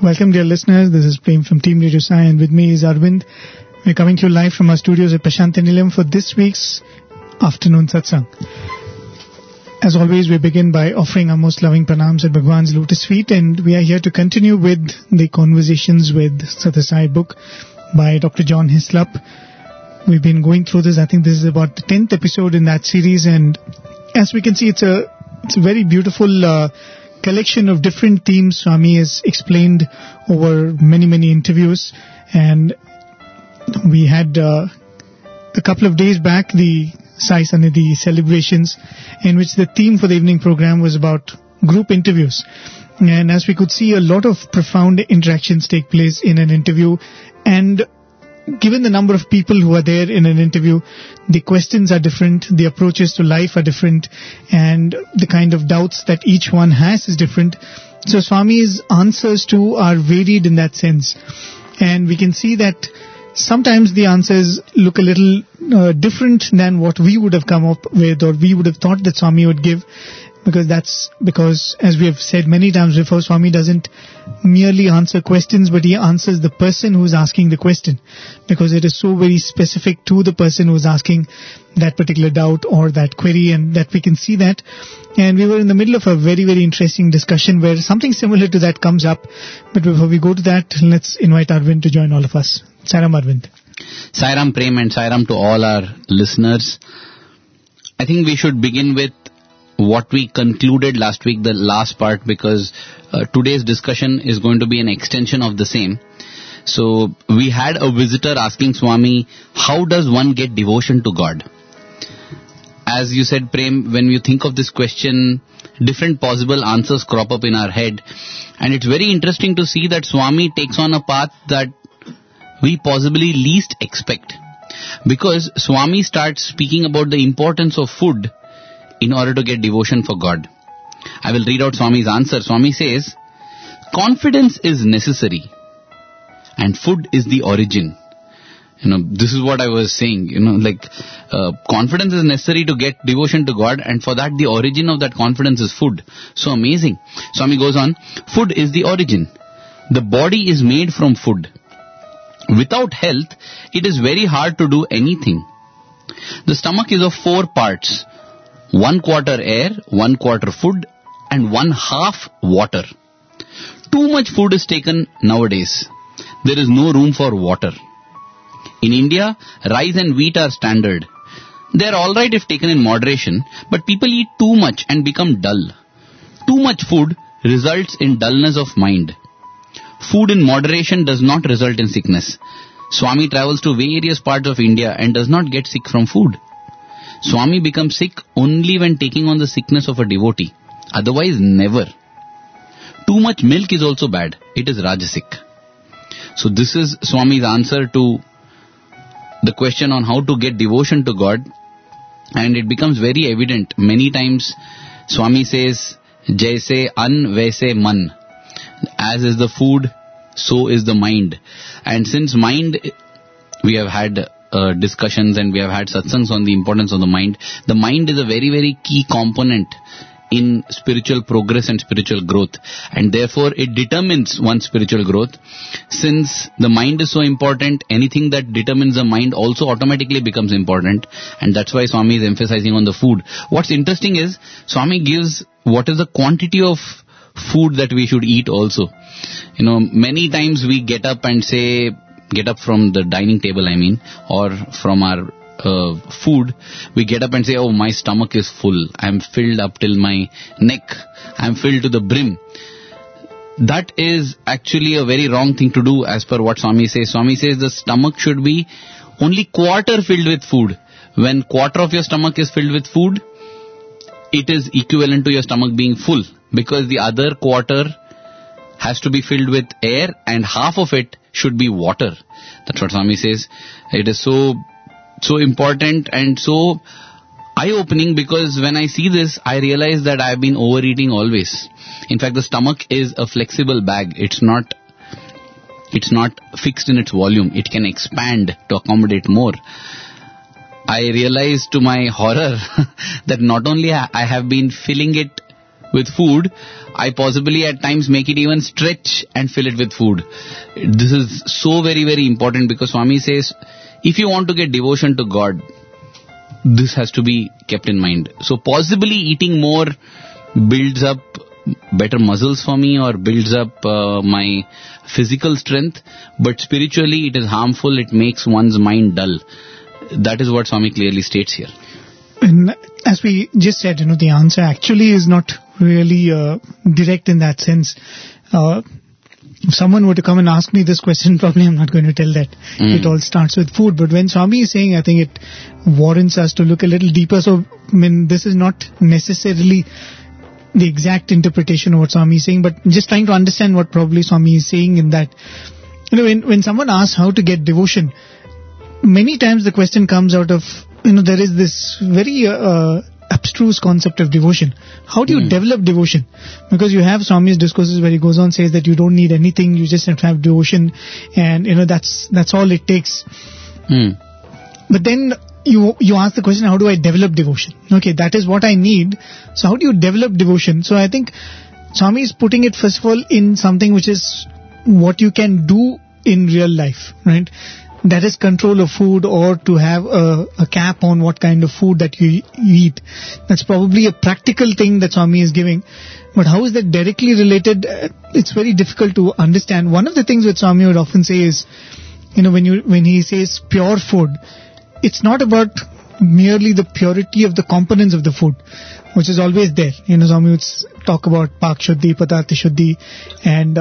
Welcome, dear listeners. This is Prem from Team Radio Sai, and with me is Arvind. We're coming to you live from our studios at Prashant Nilayam for this week's afternoon satsang. As always, we begin by offering our most loving pranams at Bhagwan's lotus feet, and we are here to continue with the Conversations with Sathya Sai book by Dr. John Hislop. We've been going through this. I think this is about the 10th episode in that series, and as we can see, it's a very beautiful collection of different themes Swami has explained over many interviews. And we had a couple of days back the Sai Sannidhi celebrations, in which the theme for the evening program was about group interviews. And as we could see, a lot of profound interactions take place in an interview, and given the number of people who are there in an interview, the questions are different, the approaches to life are different, and the kind of doubts that each one has is different. So Swami's answers too are varied in that sense. And we can see that sometimes the answers look a little different than what we would have come up with, or we would have thought that Swami would give. Because as we have said many times before, Swami doesn't merely answer questions, but he answers the person who's asking the question, because it is so very specific to the person who's asking that particular doubt or that query, and that we can see that. And we were in the middle of a very interesting discussion where something similar to that comes up. But before we go to that, let's invite Arvind to join all of us. Sairam, Arvind. Sairam Prem, and Sairam to all our listeners. I think we should begin with what we concluded last week, the last part, because today's discussion is going to be an extension of the same. So we had a visitor asking Swami, how does one get devotion to God? As you said, Prem, when you think of this question, different possible answers crop up in our head. And it's very interesting to see that Swami takes on a path that we possibly least expect. Because Swami starts speaking about the importance of food in order to get devotion for God. I will read out Swami's answer. Swami says, confidence is necessary and food is the origin. This is what I was saying, confidence is necessary to get devotion to God, and for that the origin of that confidence is food. So amazing. Swami goes on, food is the origin. The body is made from food. Without health, it is very hard to do anything. The stomach is of 4 parts. 1/4 air, 1/4 food, and 1/2 water. Too much food is taken nowadays. There is no room for water. In India, rice and wheat are standard. They are alright if taken in moderation, but people eat too much and become dull. Too much food results in dullness of mind. Food in moderation does not result in sickness. Swami travels to various parts of India and does not get sick from food. Swami becomes sick only when taking on the sickness of a devotee. Otherwise, never. Too much milk is also bad. It is rajasic. So this is Swami's answer to the question on how to get devotion to God. And it becomes very evident. Many times Swami says, Jaise an vaise man. As is the food, so is the mind. And since mind, we have had discussions and we have had satsangs on the importance of the mind. The mind is a very key component in spiritual progress and spiritual growth, and therefore it determines one's spiritual growth. Since the mind is so important, anything that determines the mind also automatically becomes important, and that's why Swami is emphasizing on the food. What's interesting is Swami gives what is the quantity of food that we should eat also. Many times we get up from the dining table, or from our food, we get up and say, oh, my stomach is full. I'm filled up till my neck. I'm filled to the brim. That is actually a very wrong thing to do as per what Swami says. Swami says the stomach should be only quarter filled with food. When quarter of your stomach is filled with food, it is equivalent to your stomach being full, because the other quarter has to be filled with air and half of it should be water. That's what Swami says. It is so important and so eye-opening, because when I see this, I realize that I have been overeating always. In fact, the stomach is a flexible bag. It's not fixed in its volume. It can expand to accommodate more. I realized to my horror that not only I have been filling it with food, I possibly at times make it even stretch and fill it with food. This is so very, very important because Swami says, if you want to get devotion to God, this has to be kept in mind. So possibly eating more builds up better muscles for me or builds up my physical strength, but spiritually it is harmful. It makes one's mind dull. That is what Swami clearly states here. And as we just said, the answer actually is not really direct in that sense. If someone were to come and ask me this question, probably I'm not going to tell that it all starts with food. But when Swami is saying, I think it warrants us to look a little deeper. So, this is not necessarily the exact interpretation of what Swami is saying, but just trying to understand what probably Swami is saying in that. When someone asks how to get devotion, many times the question comes out of, there is this very abstruse concept of devotion. How do you develop devotion? Because you have Swami's discourses where he goes on, says that you don't need anything, you just have to have devotion, and that's all it takes. But then you ask the question, how do I develop devotion? Okay, that is what I need. So how do you develop devotion? So I think Swami is putting it first of all in something which is what you can do in real life, right? That is control of food, or to have a cap on what kind of food that you eat. That's probably a practical thing that Swami is giving. But how is that directly related? It's very difficult to understand. One of the things that Swami would often say is, when he says pure food, it's not about merely the purity of the components of the food, which is always there. Swami would talk about Pak Shuddhi, Padartha Shuddhi, and,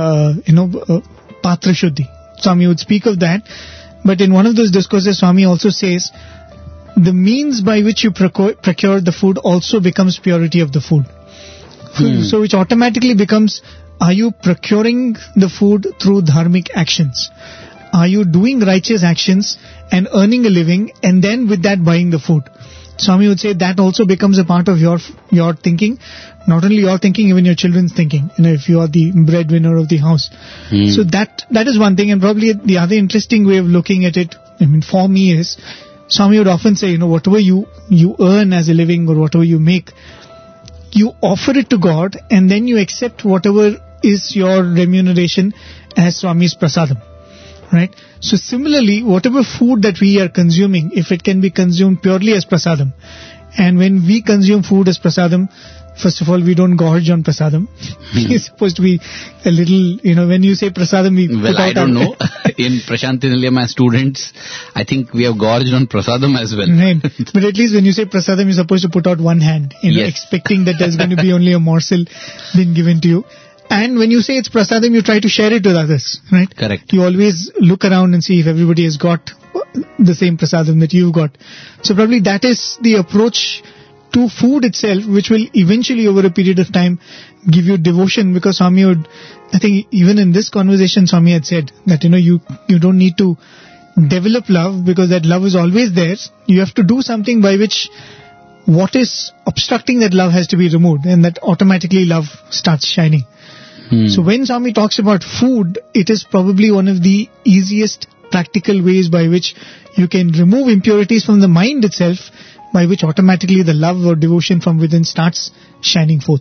Patra Shuddhi. Swami would speak of that. But in one of those discourses, Swami also says, the means by which you procure the food also becomes purity of the food. So which automatically becomes, are you procuring the food through dharmic actions? Are you doing righteous actions and earning a living, and then with that buying the food? Swami would say that also becomes a part of your thinking. Not only your thinking, even your children's thinking, if you are the breadwinner of the house. So that is one thing. And probably the other interesting way of looking at it, for me, is Swami would often say, whatever you earn as a living or whatever you make, you offer it to God, and then you accept whatever is your remuneration as Swami's prasadam. Right? So similarly, whatever food that we are consuming, if it can be consumed purely as prasadam, and when we consume food as prasadam, first of all, we don't gorge on prasadam. It's supposed to be a little, when you say prasadam, I don't know. In Prashanthi Nilayam as students, I think we have gorged on prasadam as well. Right. But at least when you say prasadam, you're supposed to put out one hand, expecting that there's going to be only a morsel being given to you. And when you say it's prasadam, you try to share it with others, right? Correct. You always look around and see if everybody has got the same prasadam that you've got. So probably that is the approach to food itself, which will eventually over a period of time give you devotion, because Swami would, I think even in this conversation, Swami had said that, you don't need to develop love, because that love is always there. You have to do something by which what is obstructing that love has to be removed, and that automatically love starts shining. So when Swami talks about food, it is probably one of the easiest practical ways by which you can remove impurities from the mind itself, by which automatically the love or devotion from within starts shining forth.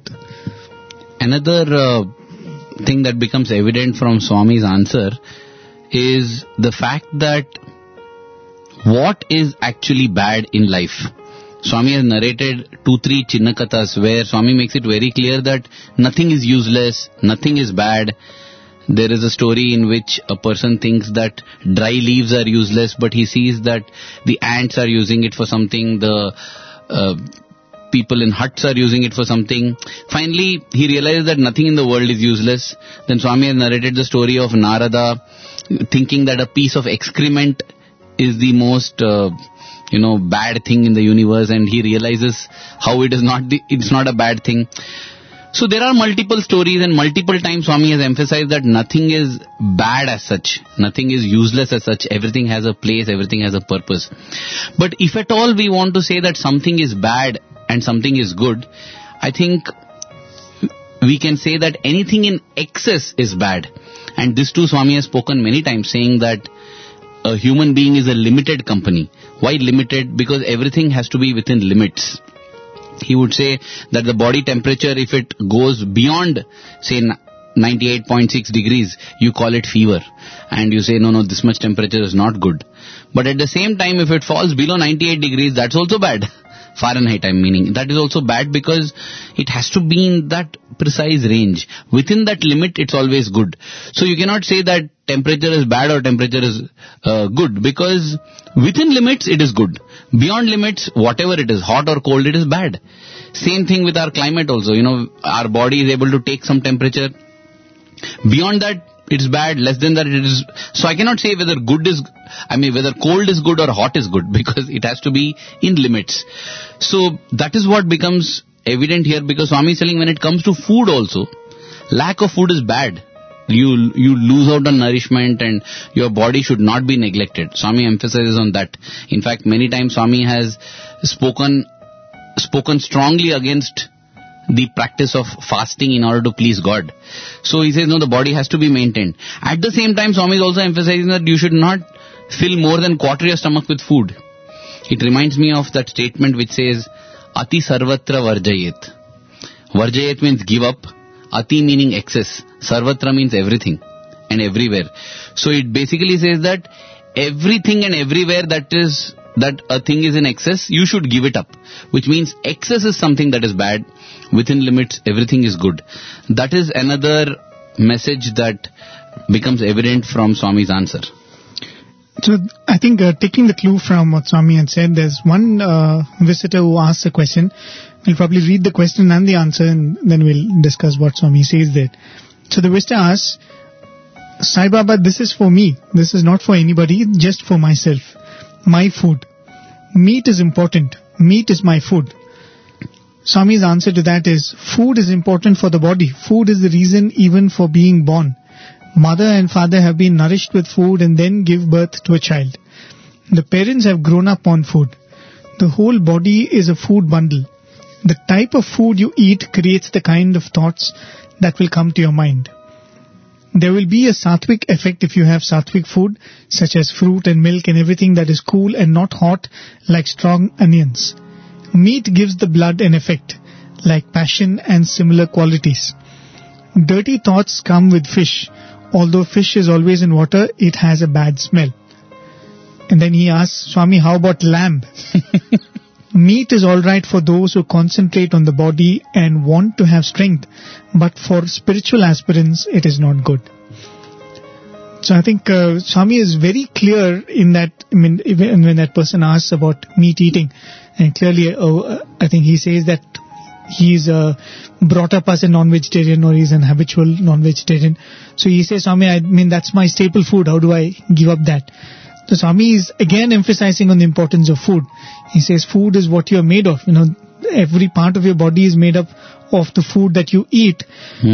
Another thing that becomes evident from Swami's answer is the fact that what is actually bad in life. Swami has narrated 2-3 Chinnakathas where Swami makes it very clear that nothing is useless, nothing is bad. There is a story in which a person thinks that dry leaves are useless, but he sees that the ants are using it for something, the people in huts are using it for something. Finally, he realizes that nothing in the world is useless. Then Swami has narrated the story of Narada thinking that a piece of excrement is the most bad thing in the universe, and he realizes how it's not a bad thing. So there are multiple stories, and multiple times Swami has emphasized that nothing is bad as such, nothing is useless as such, everything has a place, everything has a purpose. But if at all we want to say that something is bad and something is good, I think we can say that anything in excess is bad. And this too Swami has spoken many times, saying that a human being is a limited company. Why limited? Because everything has to be within limits. he would say that the body temperature, if it goes beyond, say, 98.6 degrees, you call it fever. And you say, no, this much temperature is not good. But at the same time, if it falls below 98 degrees, that's also bad. Fahrenheit, I'm meaning. That is also bad because it has to be in that precise range. Within that limit, it's always good. So you cannot say that temperature is bad or temperature is good, because within limits, it is good. Beyond limits, whatever it is, hot or cold, it is bad. Same thing with our climate also. Our body is able to take some temperature. Beyond that, it's bad. Less than that, it is. So I cannot say whether whether cold is good or hot is good, because it has to be in limits. So that is what becomes evident here, because Swami is telling when it comes to food also, lack of food is bad. You lose out on nourishment and your body should not be neglected. Swami emphasizes on that. In fact, many times Swami has spoken strongly against the practice of fasting in order to please God. So he says, no, the body has to be maintained. At the same time, Swami is also emphasizing that you should not fill more than quarter your stomach with food. It reminds me of that statement which says, Ati sarvatra varjayet. Varjayet means give up. Ati meaning excess. Sarvatra means everything and everywhere. So it basically says that everything and everywhere that a thing is in excess, you should give it up. Which means excess is something that is bad. Within limits, everything is good. That is another message that becomes evident from Swami's answer. So I think taking the clue from what Swami had said, there's one visitor who asks a question. We'll probably read the question and the answer, and then we'll discuss what Swami says there. So the visitor asks, Sai Baba, this is for me. This is not for anybody, just for myself. My food. Meat is important. Meat is my food. Swami's answer to that is, food is important for the body. Food is the reason even for being born. Mother and father have been nourished with food and then give birth to a child. The parents have grown up on food. The whole body is a food bundle. The type of food you eat creates the kind of thoughts that will come to your mind. There will be a sattvic effect if you have sattvic food, such as fruit and milk and everything that is cool and not hot, like strong onions. Meat gives the blood an effect, like passion and similar qualities. Dirty thoughts come with fish. Although fish is always in water, it has a bad smell. And then he asks, Swami, how about lamb? Meat is alright for those who concentrate on the body and want to have strength, but for spiritual aspirants, it is not good. So I think Swami is very clear in that, even when that person asks about meat eating, and clearly I think he says that he's brought up as a non-vegetarian, or he's an habitual non-vegetarian. So he says, Swami, that's my staple food. How do I give up that? So Swami is again emphasizing on the importance of food. He says food is what you are made of. Every part of your body is made up of the food that you eat.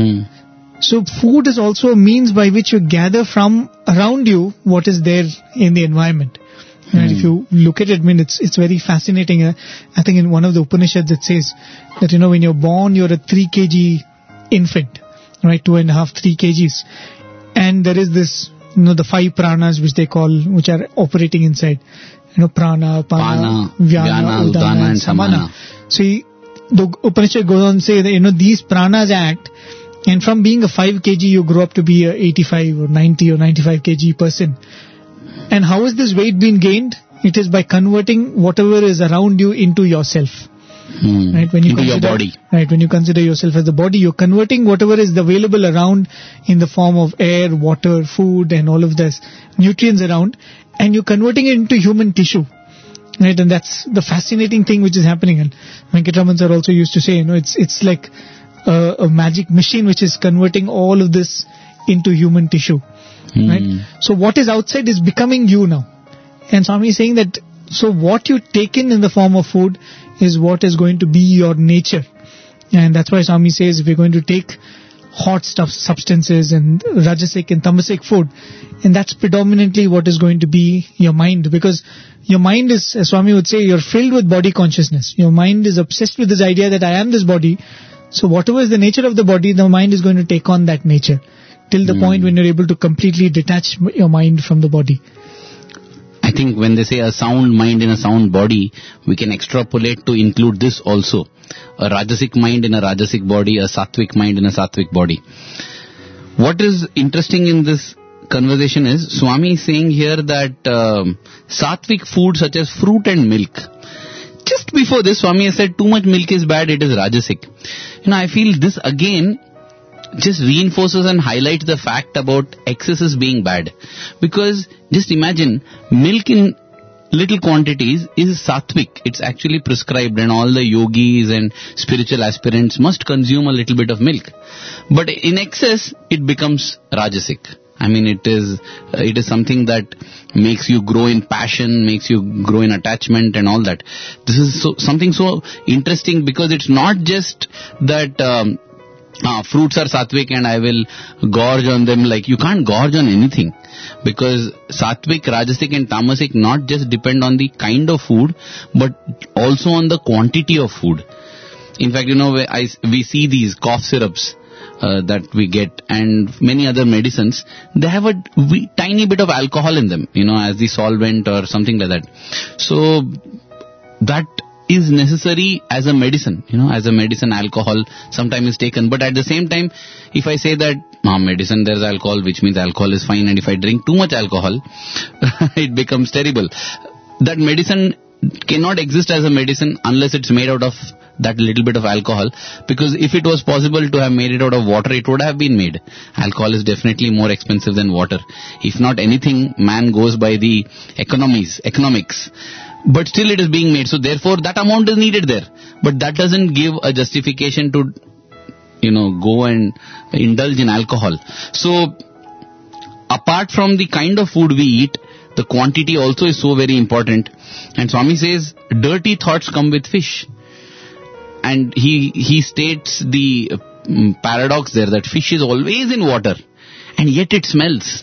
So food is also a means by which you gather from around you what is there in the environment. And if you look at it, it's very fascinating. I think in one of the Upanishads it says that, when you're born, you're a 3 kg infant, right? 2.5, 3 kgs. And there is this, the 5 pranas which are operating inside. Prana, Pana, Vyana, Udana and Samana. So the Upanishad goes on to say that, these pranas act, and from being a 5 kg, you grow up to be a 85 or 90 or 95 kg person. And how is this weight being gained? It is by converting whatever is around you into yourself. Right? Into your body. Right, when you consider yourself as the body, you're converting whatever is available around in the form of air, water, food and all of this, nutrients around, and you're converting it into human tissue. Right, and that's the fascinating thing which is happening. And Venkataraman sir also used to say, it's like a magic machine which is converting all of this into human tissue. Right? So what is outside is becoming you now. And Swami is saying that, so what you take in the form of food is what is going to be your nature. And that's why Swami says if you're going to take hot substances and rajasic and tamasic food, and that's predominantly what is going to be your mind, because your mind is, as Swami would say, you're filled with body consciousness. Your mind is obsessed with this idea that I am this body. So whatever is the nature of the body, the mind is going to take on that nature, till the point when you're able to completely detach your mind from the body. I think when they say a sound mind in a sound body, we can extrapolate to include this also. a Rajasic mind in a Rajasic body, a Sattvic mind in a Sattvic body. What is interesting in this conversation is Swami is saying here that Sattvic food such as fruit and milk. Just before this, Swami has said too much milk is bad, it is Rajasic. I feel this again just reinforces and highlights the fact about excesses being bad. Because just imagine, milk in little quantities is sattvic. It's actually prescribed, and all the yogis and spiritual aspirants must consume a little bit of milk. But in excess, it becomes Rajasic. It is something that makes you grow in passion, makes you grow in attachment and all that. This is something so interesting, because it's not just that fruits are sattvic and I will gorge on them. Like, you can't gorge on anything, because sattvic, rajasic and tamasic not just depend on the kind of food, but also on the quantity of food. In fact, we see these cough syrups that we get and many other medicines. They have a tiny bit of alcohol in them, as the solvent or something like that. So that is necessary as a medicine, as a medicine, alcohol sometimes is taken. But at the same time, if I say that medicine there's alcohol, which means alcohol is fine, and if I drink too much alcohol, it becomes terrible. That medicine cannot exist as a medicine unless it's made out of that little bit of alcohol, because if it was possible to have made it out of water, it would have been made. Alcohol is definitely more expensive than water. If not anything, man goes by the economics. But still it is being made. So therefore that amount is needed there. But that doesn't give a justification to, go and indulge in alcohol. So apart from the kind of food we eat, the quantity also is so very important. And Swami says, dirty thoughts come with fish. And he states the paradox there, that fish is always in water and yet it smells.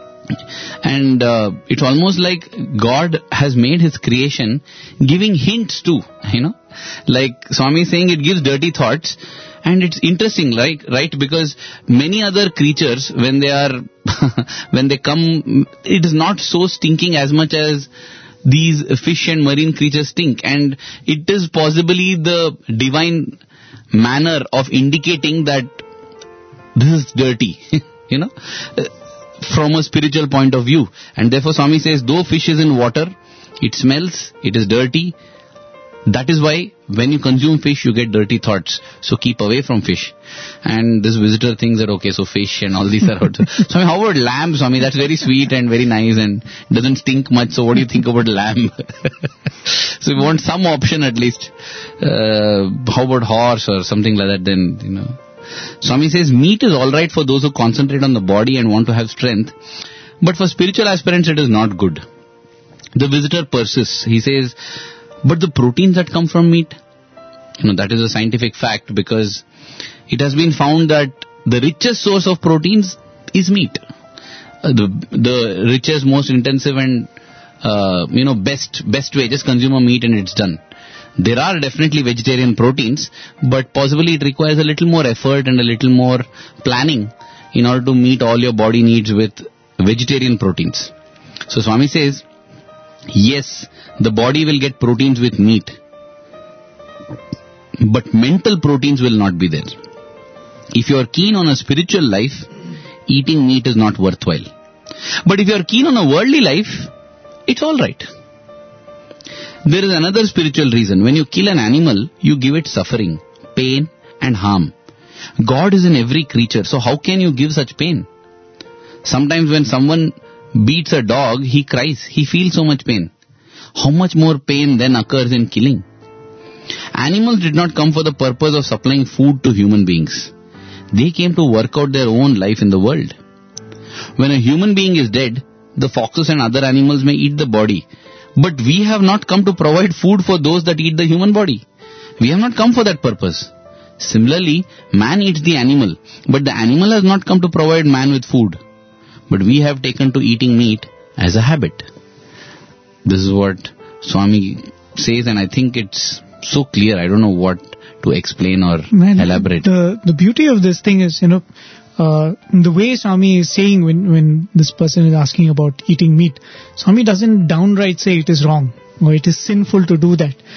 And it's almost like God has made his creation giving hints too, like Swami is saying, it gives dirty thoughts. And it's interesting, right? Because many other creatures, when they are when they come, it is not so stinking as much as these fish and marine creatures stink. And it is possibly the divine manner of indicating that this is dirty, from a spiritual point of view. And therefore Swami says, though fish is in water, it smells, it is dirty. That is why when you consume fish, you get dirty thoughts. So keep away from fish. And this visitor thinks that, okay, so fish and all these are out. Swami, how about lamb, Swami? That's very sweet and very nice and doesn't stink much. So what do you think about lamb? So we want some option at least. How about horse or something like that then, Swami says, meat is alright for those who concentrate on the body and want to have strength. But for spiritual aspirants, it is not good. The visitor persists. He says, but the proteins that come from meat, that is a scientific fact, because it has been found that the richest source of proteins is meat. The richest, most intensive and, best way, just consume a meat and it's done. There are definitely vegetarian proteins, but possibly it requires a little more effort and a little more planning in order to meet all your body needs with vegetarian proteins. So Swami says, yes, the body will get proteins with meat, but mental proteins will not be there. If you are keen on a spiritual life, eating meat is not worthwhile. But if you are keen on a worldly life, it's alright. There is another spiritual reason. When you kill an animal, you give it suffering, pain and harm. God is in every creature, so how can you give such pain? Sometimes when someone beats a dog, he cries, he feels so much pain. How much more pain then occurs in killing? Animals did not come for the purpose of supplying food to human beings. They came to work out their own life in the world. When a human being is dead, the foxes and other animals may eat the body. But we have not come to provide food for those that eat the human body. We have not come for that purpose. Similarly, man eats the animal, but the animal has not come to provide man with food. But we have taken to eating meat as a habit. This is what Swami says, and I think it's so clear. I don't know what to explain or elaborate. The beauty of this thing is, the way Swami is saying when this person is asking about eating meat, Swami doesn't downright say it is wrong or it is sinful to do that.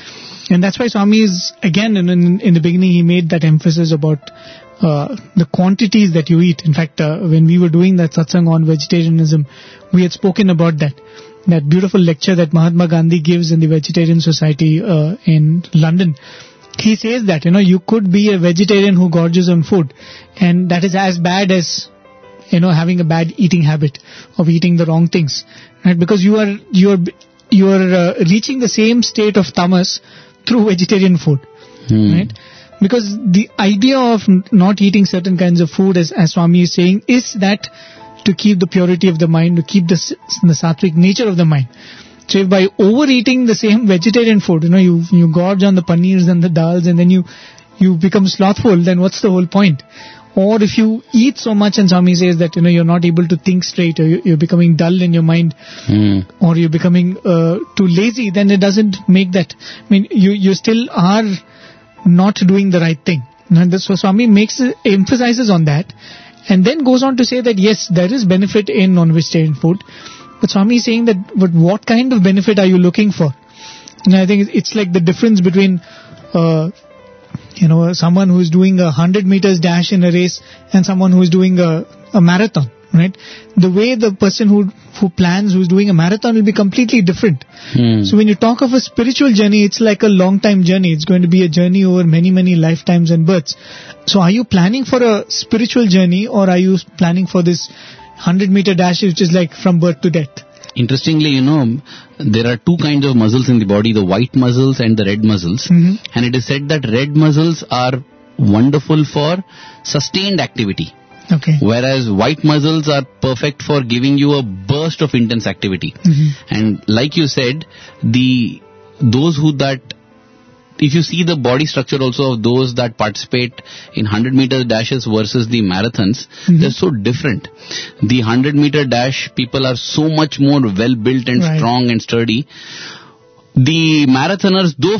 And that's why Swami is, again, in the beginning, he made that emphasis about the quantities that you eat. In fact, when we were doing that satsang on vegetarianism, we had spoken about that beautiful lecture that Mahatma Gandhi gives in the Vegetarian Society in London. He says that, you could be a vegetarian who gorges on food, and that is as bad as, having a bad eating habit of eating the wrong things, right? Because you are reaching the same state of tamas through vegetarian food, right? Because the idea of not eating certain kinds of food, as Swami is saying, is that to keep the purity of the mind, to keep the sattvic nature of the mind. So if by overeating the same vegetarian food, you gorge on the paneers and the dals, and then you become slothful, then what's the whole point? Or if you eat so much, and Swami says that, you're not able to think straight, or you're becoming dull in your mind, or you're becoming too lazy, then it doesn't make that. I mean, you still are not doing the right thing. And so Swami emphasizes on that, and then goes on to say that yes, there is benefit in non-vegetarian food. But Swami is saying that, but what kind of benefit are you looking for? And I think it's like the difference between, someone who is doing 100 meters dash in a race and someone who is doing a marathon, right? The way the person who plans, who's doing a marathon, will be completely different. So when you talk of a spiritual journey, it's like a long time journey. It's going to be a journey over many, many lifetimes and births. So are you planning for a spiritual journey, or are you planning for this 100-meter dash, which is like from birth to death? Interestingly, there are two kinds of muscles in the body, the white muscles and the red muscles. And it is said that red muscles are wonderful for sustained activity. Okay. Whereas white muscles are perfect for giving you a burst of intense activity. And like you said, if you see the body structure also of those that participate in 100-meter dashes versus the marathons, they're so different. The 100-meter dash people are so much more well-built and strong and sturdy. The marathoners, though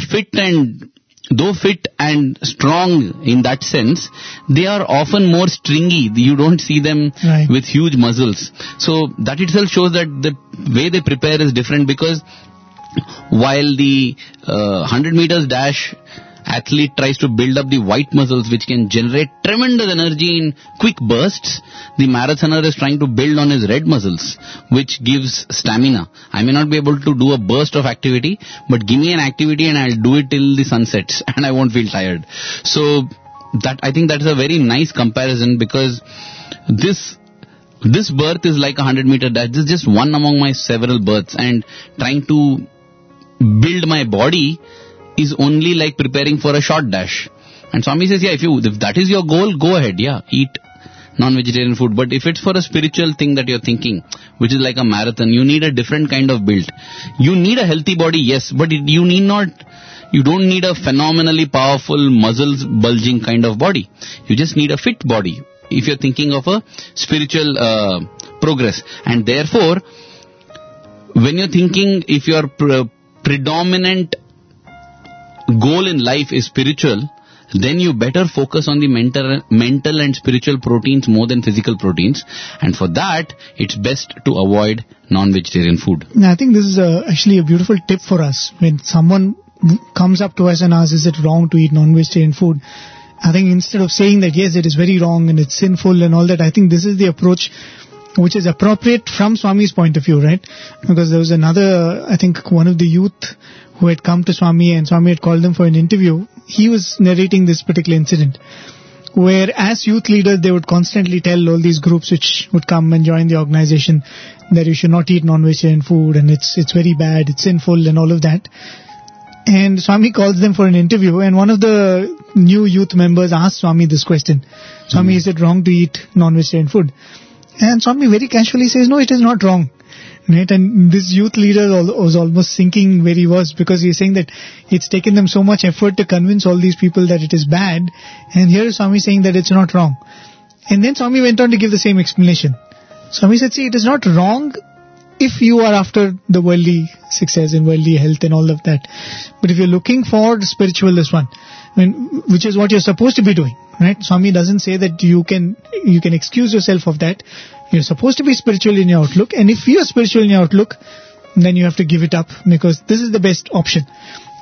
fit and strong in that sense, they are often more stringy. You don't see them with huge muscles. So that itself shows that the way they prepare is different, because while the 100 meters dash athlete tries to build up the white muscles which can generate tremendous energy in quick bursts, the marathoner is trying to build on his red muscles, which gives stamina. I may not be able to do a burst of activity, but give me an activity and I'll do it till the sun sets and I won't feel tired. So I think that's a very nice comparison, because this birth is like a 100-meter dash. This is just one among my several births, and trying to build my body is only like preparing for a short dash. And Swami says, if that is your goal, go ahead, eat non-vegetarian food. But if it's for a spiritual thing that you're thinking, which is like a marathon, you need a different kind of build. You need a healthy body, yes, but you don't need a phenomenally powerful muscles bulging kind of body. You just need a fit body if you're thinking of a spiritual progress. And therefore, when you're thinking, if your predominant goal in life is spiritual, then you better focus on the mental and spiritual proteins more than physical proteins. And for that, it's best to avoid non-vegetarian food. I think this is actually a beautiful tip for us. When someone comes up to us and asks, is it wrong to eat non-vegetarian food? I think instead of saying that, yes, it is very wrong and it's sinful and all that, I think this is the approach which is appropriate from Swami's point of view, right? Because there was I think one of the youth who had come to Swami, and Swami had called them for an interview. He was narrating this particular incident, where as youth leaders, they would constantly tell all these groups which would come and join the organization that you should not eat non-vegetarian food, and it's very bad, it's sinful and all of that. And Swami calls them for an interview, and one of the new youth members asked Swami this question. Swami, is it wrong to eat non-vegetarian food? And Swami very casually says, no, it is not wrong. Right? And this youth leader was almost sinking where he was, because he's saying that it's taken them so much effort to convince all these people that it is bad. And here is Swami saying that it's not wrong. And then Swami went on to give the same explanation. Swami said, see, it is not wrong if you are after the worldly success and worldly health and all of that. But if you're looking for spiritual, this one, which is what you're supposed to be doing, right? Swami doesn't say that you can excuse yourself of that. You're supposed to be spiritual in your outlook, and if you're spiritual in your outlook, then you have to give it up, because this is the best option.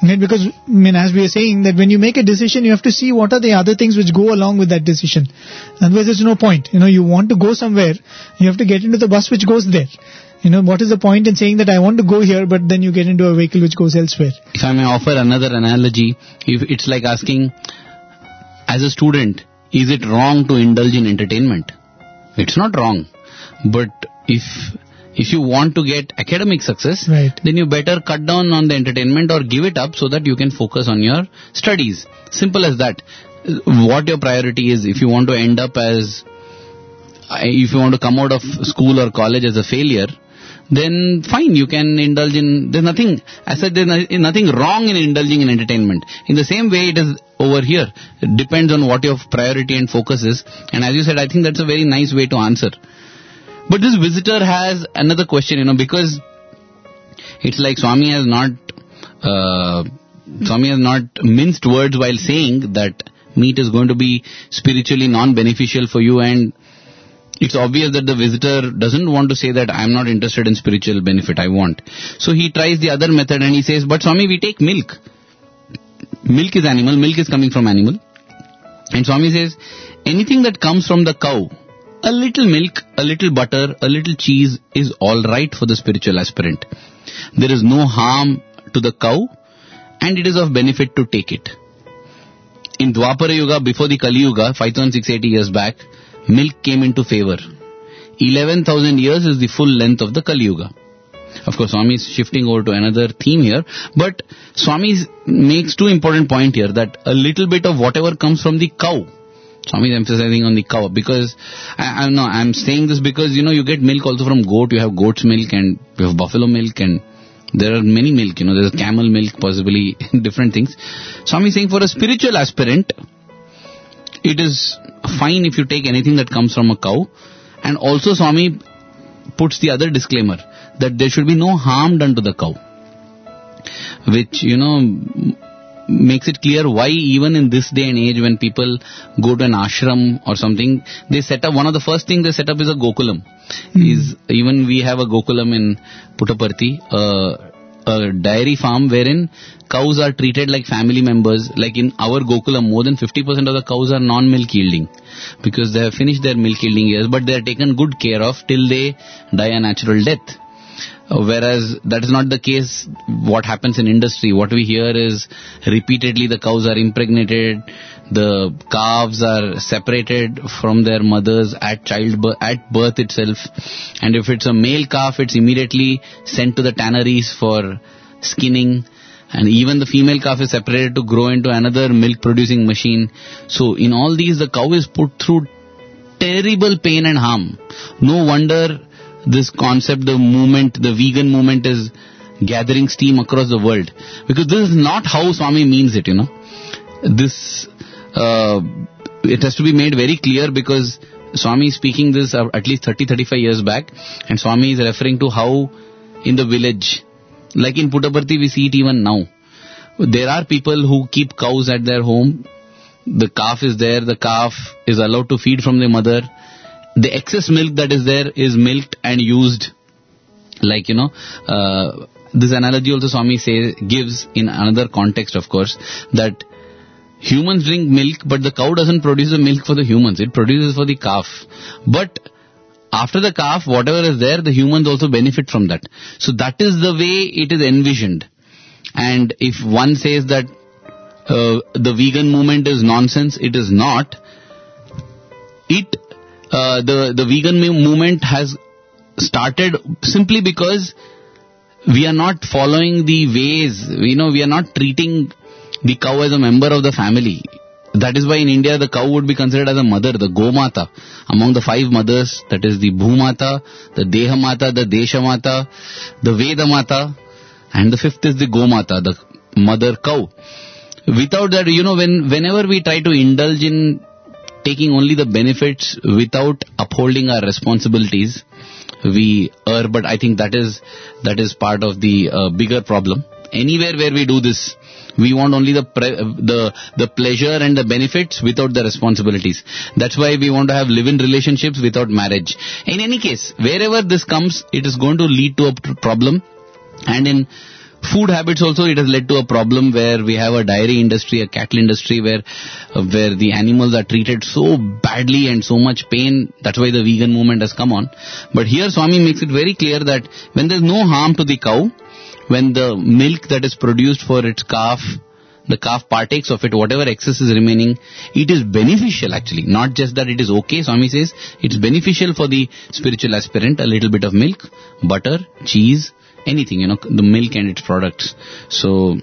Right, because as we are saying that when you make a decision, you have to see what are the other things which go along with that decision. Otherwise, there's no point. You want to go somewhere, you have to get into the bus which goes there. What is the point in saying that I want to go here, but then you get into a vehicle which goes elsewhere? If I may offer another analogy, if it's like asking, as a student, is it wrong to indulge in entertainment? It's not wrong. But if you want to get academic success, right, then you better cut down on the entertainment or give it up so that you can focus on your studies. Simple as that. What your priority is, if you want to end up if you want to come out of school or college as a failure, then fine, you can indulge in, there's nothing, as I said, there's nothing wrong in indulging in entertainment. In the same way it is over here. It depends on what your priority and focus is. And as you said, I think that's a very nice way to answer. But this visitor has another question, because it's like Swami has not minced words while saying that meat is going to be spiritually non-beneficial for you, and it's obvious that the visitor doesn't want to say that I'm not interested in spiritual benefit, I want. So he tries the other method and he says, but Swami, we take milk. Milk is animal, milk is coming from animal. And Swami says, anything that comes from the cow, a little milk, a little butter, a little cheese is alright for the spiritual aspirant. There is no harm to the cow and it is of benefit to take it. In Dwapara Yuga, before the Kali Yuga, 5,680 years back, milk came into favor. 11,000 years is the full length of the Kali Yuga. Of course, Swami is shifting over to another theme here, but Swami makes two important points here, that a little bit of whatever comes from the cow, Swami is emphasizing on the cow, because I'm saying this because you get milk also from goat. You have goat's milk and you have buffalo milk, and there are many milk, there's camel milk, possibly different things. Swami is saying for a spiritual aspirant, it is fine if you take anything that comes from a cow. And also Swami puts the other disclaimer that there should be no harm done to the cow, which makes it clear why even in this day and age when people go to an ashram or something, they set up, one of the first things they set up is a Gokulam. Even we have a Gokulam in Puttaparthi, a dairy farm wherein cows are treated like family members. Like in our Gokulam, more than 50% of the cows are non-milk yielding because they have finished their milk yielding years, but they are taken good care of till they die a natural death. Whereas that is not the case. What happens in industry, what we hear is repeatedly the cows are impregnated, the calves are separated from their mothers at birth itself, and if it's a male calf, it's immediately sent to the tanneries for skinning, and even the female calf is separated to grow into another milk producing machine. So in all these, the cow is put through terrible pain and harm. No wonder this concept, the movement, the vegan movement is gathering steam across the world. Because this is not how Swami means it, This, it has to be made very clear because Swami is speaking this at least 30-35 years back, and Swami is referring to how in the village, like in Puttaparthi we see it even now. There are people who keep cows at their home. The calf is there, the calf is allowed to feed from the mother. The excess milk that is there is milked and used, like, this analogy also Swami gives in another context, of course, that humans drink milk, but the cow doesn't produce the milk for the humans, it produces for the calf. But after the calf, whatever is there, the humans also benefit from that. So that is the way it is envisioned. And if one says that the vegan movement is nonsense, it is not. The vegan movement has started simply because we are not following the ways, we are not treating the cow as a member of the family. That is why in India the cow would be considered as a mother, the Gomata. Among the 5 mothers, that is the Bhumata, the Dehamata, the Deshamata, the Vedamata, and the 5th is the Gomata, the mother cow. Without that, whenever we try to indulge in taking only the benefits without upholding our responsibilities, we err. But I think that is part of the bigger problem. Anywhere where we do this, we want only the pleasure and the benefits without the responsibilities. That's why we want to have live-in relationships without marriage. In any case, wherever this comes, it is going to lead to a problem. And in food habits also, it has led to a problem where we have a dairy industry, a cattle industry where the animals are treated so badly and so much pain. That's why the vegan movement has come on. But here Swami makes it very clear that when there's no harm to the cow, when the milk that is produced for its calf, the calf partakes of it, whatever excess is remaining, it is beneficial actually. Not just that it is okay, Swami says, it's beneficial for the spiritual aspirant, a little bit of milk, butter, cheese, anything, the milk and its products. So,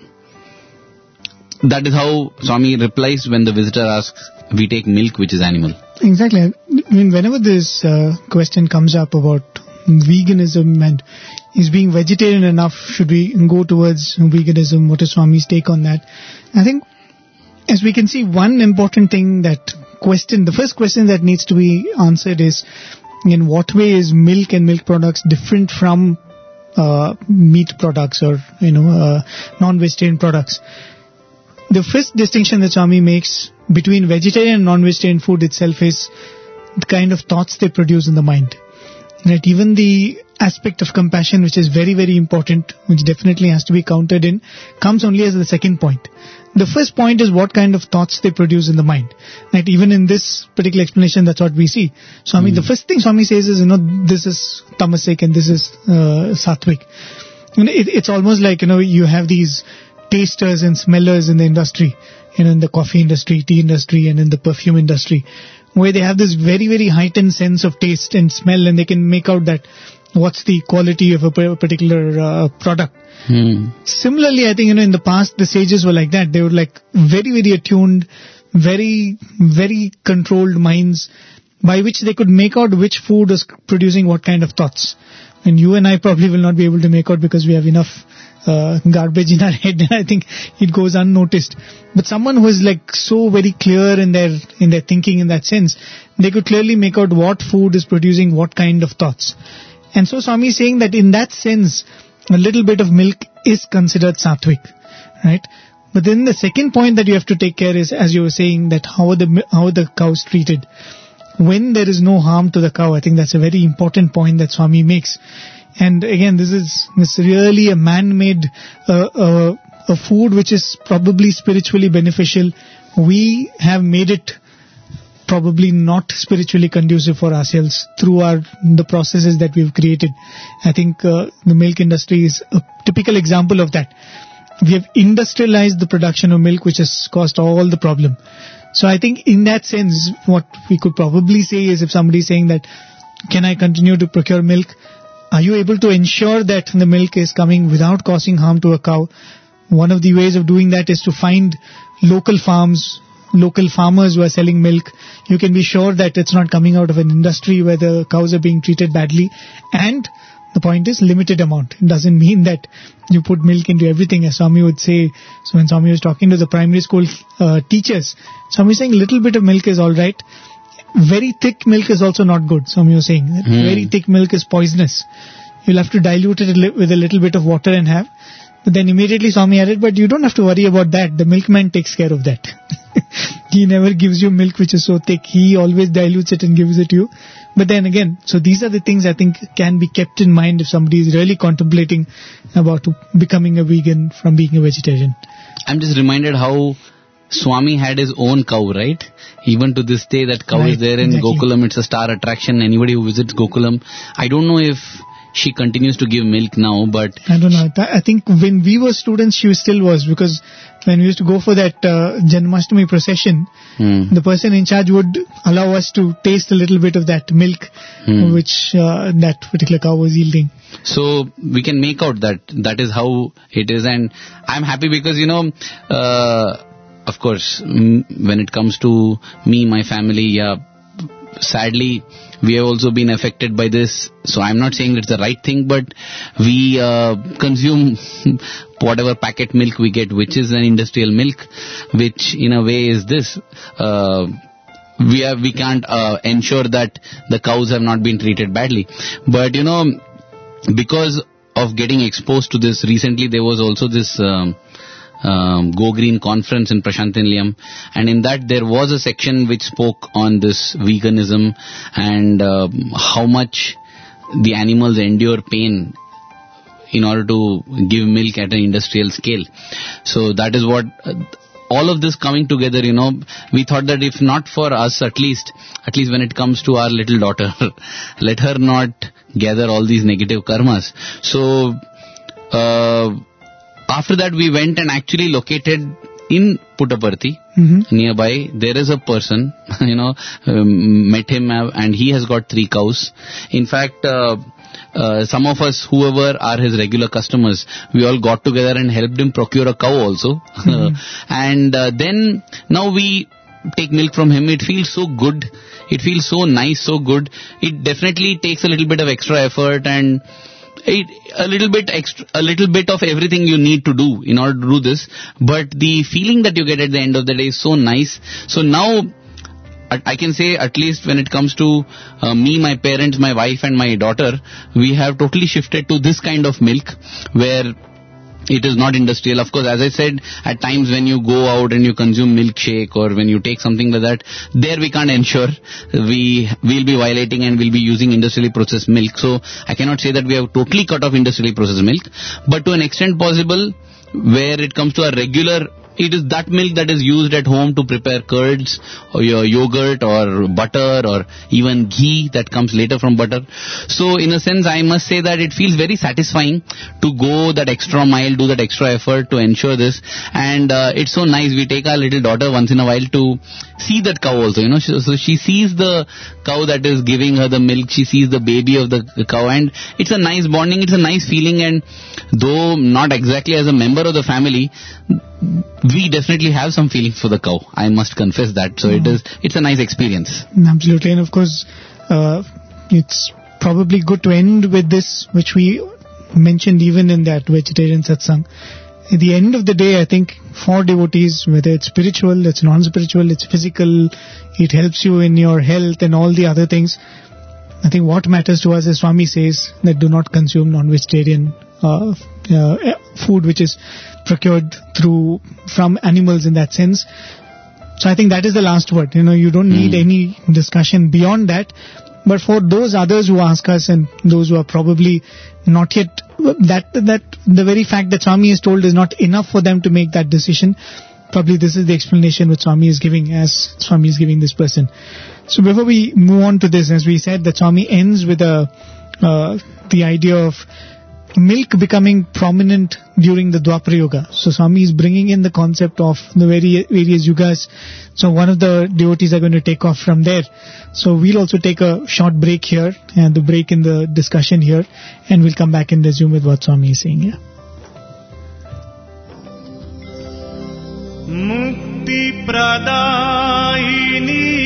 that is how Swami replies when the visitor asks, we take milk which is animal. Exactly. I mean, whenever this question comes up about veganism and is being vegetarian enough, should we go towards veganism, what is Swami's take on that? I think, as we can see, one important thing the first question that needs to be answered is, in what way is milk and milk products different from meat products or, non-vegetarian products? The first distinction that Swami makes between vegetarian and non-vegetarian food itself is the kind of thoughts they produce in the mind. Right? Even the aspect of compassion, which is very, very important, which definitely has to be counted in, comes only as the second point. The first point is what kind of thoughts they produce in the mind. Right? Even in this particular explanation, that's what we see. Swami, the first thing Swami says is, this is tamasic and this is sattvic. It's almost like, you have these tasters and smellers in the industry, in the coffee industry, tea industry, and in the perfume industry, where they have this very, very heightened sense of taste and smell, and they can make out that what's the quality of a particular product. Similarly, I think, in the past, the sages were like that. They were like very, very attuned, very, very controlled minds, by which they could make out which food was producing what kind of thoughts. And you and I probably will not be able to make out because we have enough garbage in our head, and I think it goes unnoticed. But someone who is like so very clear in their thinking in that sense, they could clearly make out what food is producing what kind of thoughts. And so Swami is saying that in that sense, a little bit of milk is considered sattvic, right? But then the second point that you have to take care is, as you were saying, that how the cow is treated. When there is no harm to the cow, I think that's a very important point that Swami makes. And again, this is really a man-made a food which is probably spiritually beneficial. We have made it probably not spiritually conducive for ourselves through the processes that we've created. I think the milk industry is a typical example of that. We have industrialized the production of milk, which has caused all the problem. So I think in that sense, what we could probably say is, if somebody is saying that, can I continue to procure milk? Are you able to ensure that the milk is coming without causing harm to a cow? One of the ways of doing that is to find local farms, local farmers who are selling milk. You can be sure that it's not coming out of an industry where the cows are being treated badly. And the point is limited amount. It doesn't mean that you put milk into everything, as Swami would say. So when Swami was talking to the primary school teachers, Swami was saying little bit of milk is all right. Very thick milk is also not good. Swami was saying that very thick milk is poisonous. You'll have to dilute it with a little bit of water and have. But then immediately Swami added, but you don't have to worry about that. The milkman takes care of that. He never gives you milk which is so thick. He always dilutes it and gives it to you. But then again, so these are the things I think can be kept in mind if somebody is really contemplating about becoming a vegan from being a vegetarian. I'm just reminded how Swami had his own cow, right? Even to this day, that cow is there in Gokulam. It's a star attraction. Anybody who visits Gokulam, I don't know if she continues to give milk now, but I don't know. I think when we were students, she still was, because when we used to go for that Janmashtami procession, the person in charge would allow us to taste a little bit of that milk, which that particular cow was yielding. So we can make out that is how it is, and I'm happy because of course, when it comes to me, my family, sadly, we have also been affected by this. So I'm not saying it's the right thing, but we consume whatever packet milk we get, which is an industrial milk, which in a way is this. We can't ensure that the cows have not been treated badly. But because of getting exposed to this, recently there was also this Go Green conference in Prasanthi Nilayam, and in that there was a section which spoke on this veganism and how much the animals endure pain in order to give milk at an industrial scale. So that is what, all of this coming together, we thought that if not for us, at least when it comes to our little daughter, let her not gather all these negative karmas. So, after that we went and actually located in Puttaparthi, nearby. There is a person, met him, and he has got 3 cows. In fact, some of us, whoever are his regular customers, we all got together and helped him procure a cow also. And then now we take milk from him. It feels so good. It feels so nice, so good. It definitely takes a little bit of extra effort and a little bit of everything you need to do in order to do this. But the feeling that you get at the end of the day is so nice. So now, I can say, at least when it comes to me, my parents, my wife and my daughter, we have totally shifted to this kind of milk where it is not industrial. Of course, as I said, at times when you go out and you consume milkshake or when you take something like that, there we can't ensure. We will be violating and we'll be using industrially processed milk. So I cannot say that we have totally cut off industrially processed milk, but to an extent possible, where it comes to a regular, it is that milk that is used at home to prepare curds or your yogurt or butter or even ghee that comes later from butter. So in a sense, I must say that it feels very satisfying to go that extra mile, do that extra effort to ensure this. And it's so nice. We take our little daughter once in a while to see that cow also, so she sees the cow that is giving her the milk. She sees the baby of the cow, and it's a nice bonding. It's a nice feeling. And though not exactly as a member of the family, we definitely have some feelings for the cow. I must confess that. So it's a nice experience. Absolutely. And of course, it's probably good to end with this, which we mentioned even in that vegetarian satsang. At the end of the day, I think for devotees, whether it's spiritual, it's non-spiritual, it's physical, it helps you in your health and all the other things. I think what matters to us, as Swami says, that do not consume non-vegetarian food which is procured from animals in that sense. So I think that is the last word. You don't need any discussion beyond that. But for those others who ask us and those who are probably not yet, that the very fact that Swami is told is not enough for them to make that decision. Probably this is the explanation which Swami is giving, as Swami is giving this person. So before we move on to this, as we said, that Swami ends with the idea of milk becoming prominent during the Dwapara Yuga. So Swami is bringing in the concept of the various yugas. So one of the devotees are going to take off from there. So we'll also take a short break here, and the break in the discussion here, and we'll come back and resume with what Swami is saying here. Mukti Pradayini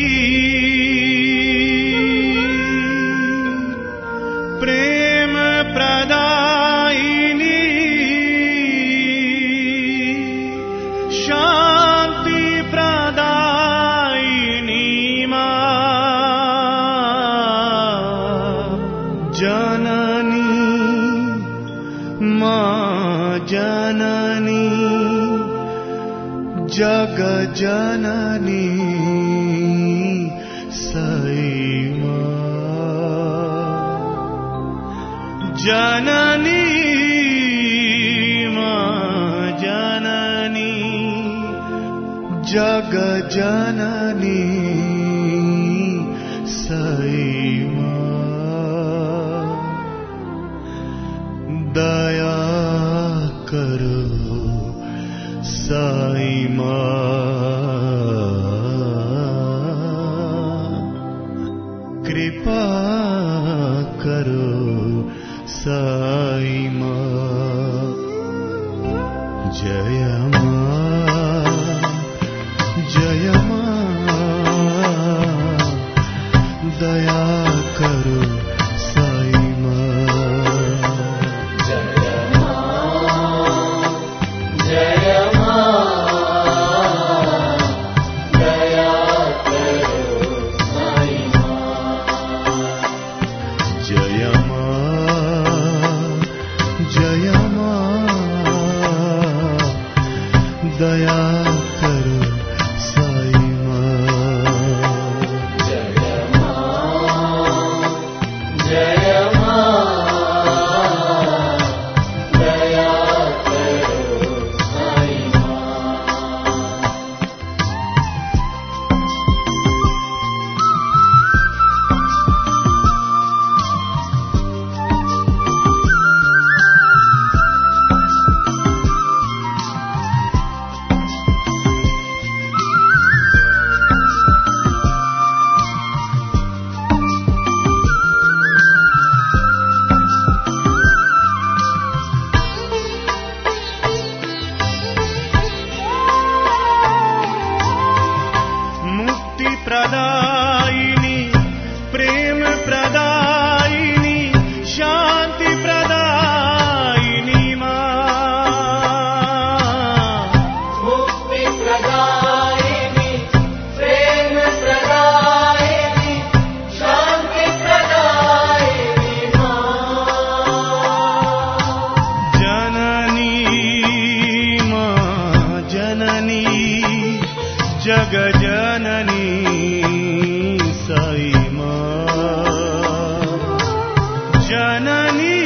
Prema Pradayini Shanti Pradayini Ma Janani Ma Janani Jaga Janani Saima Janani Ma Janani Jaga Janani Saima Daya Karo Saima Kripa Karo Saima Jayama Jayama Daya Karo Saima Jayama Jayama Daya Karo Saima Jayama Jayama Daya Karo Saima Jayama Jayama जग जननी साई माँ जननी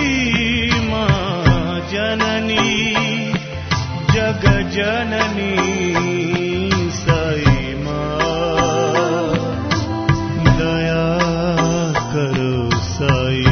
माँ जननी जग जननी साई माँ दया करो Sai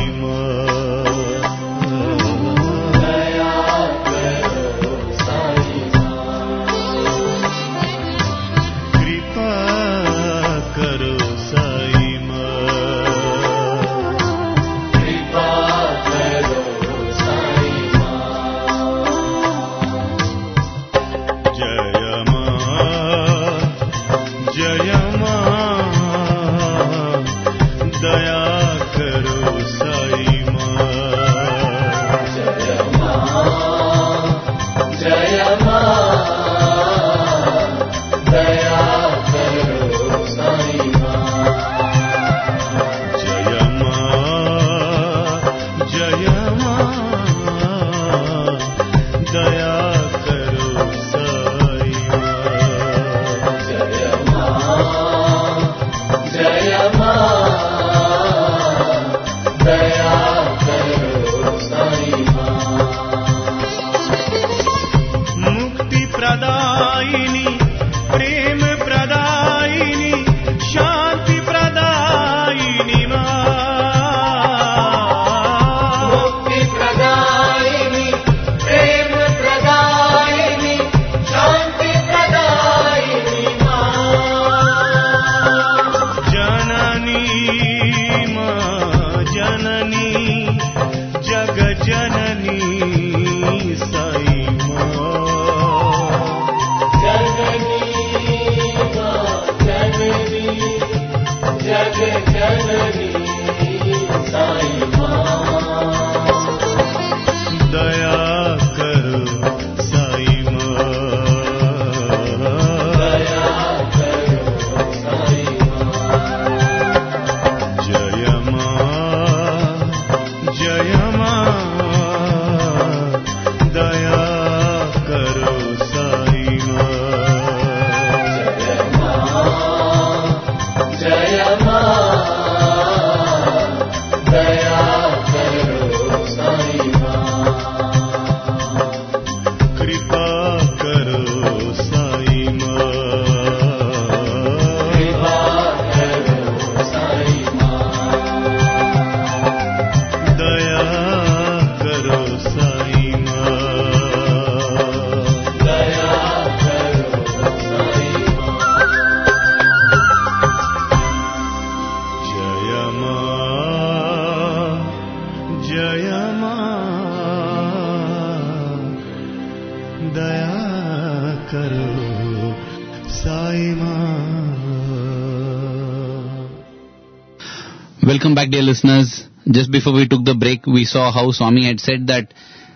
Welcome back, dear listeners. Just before we took the break, we saw how Swami had said that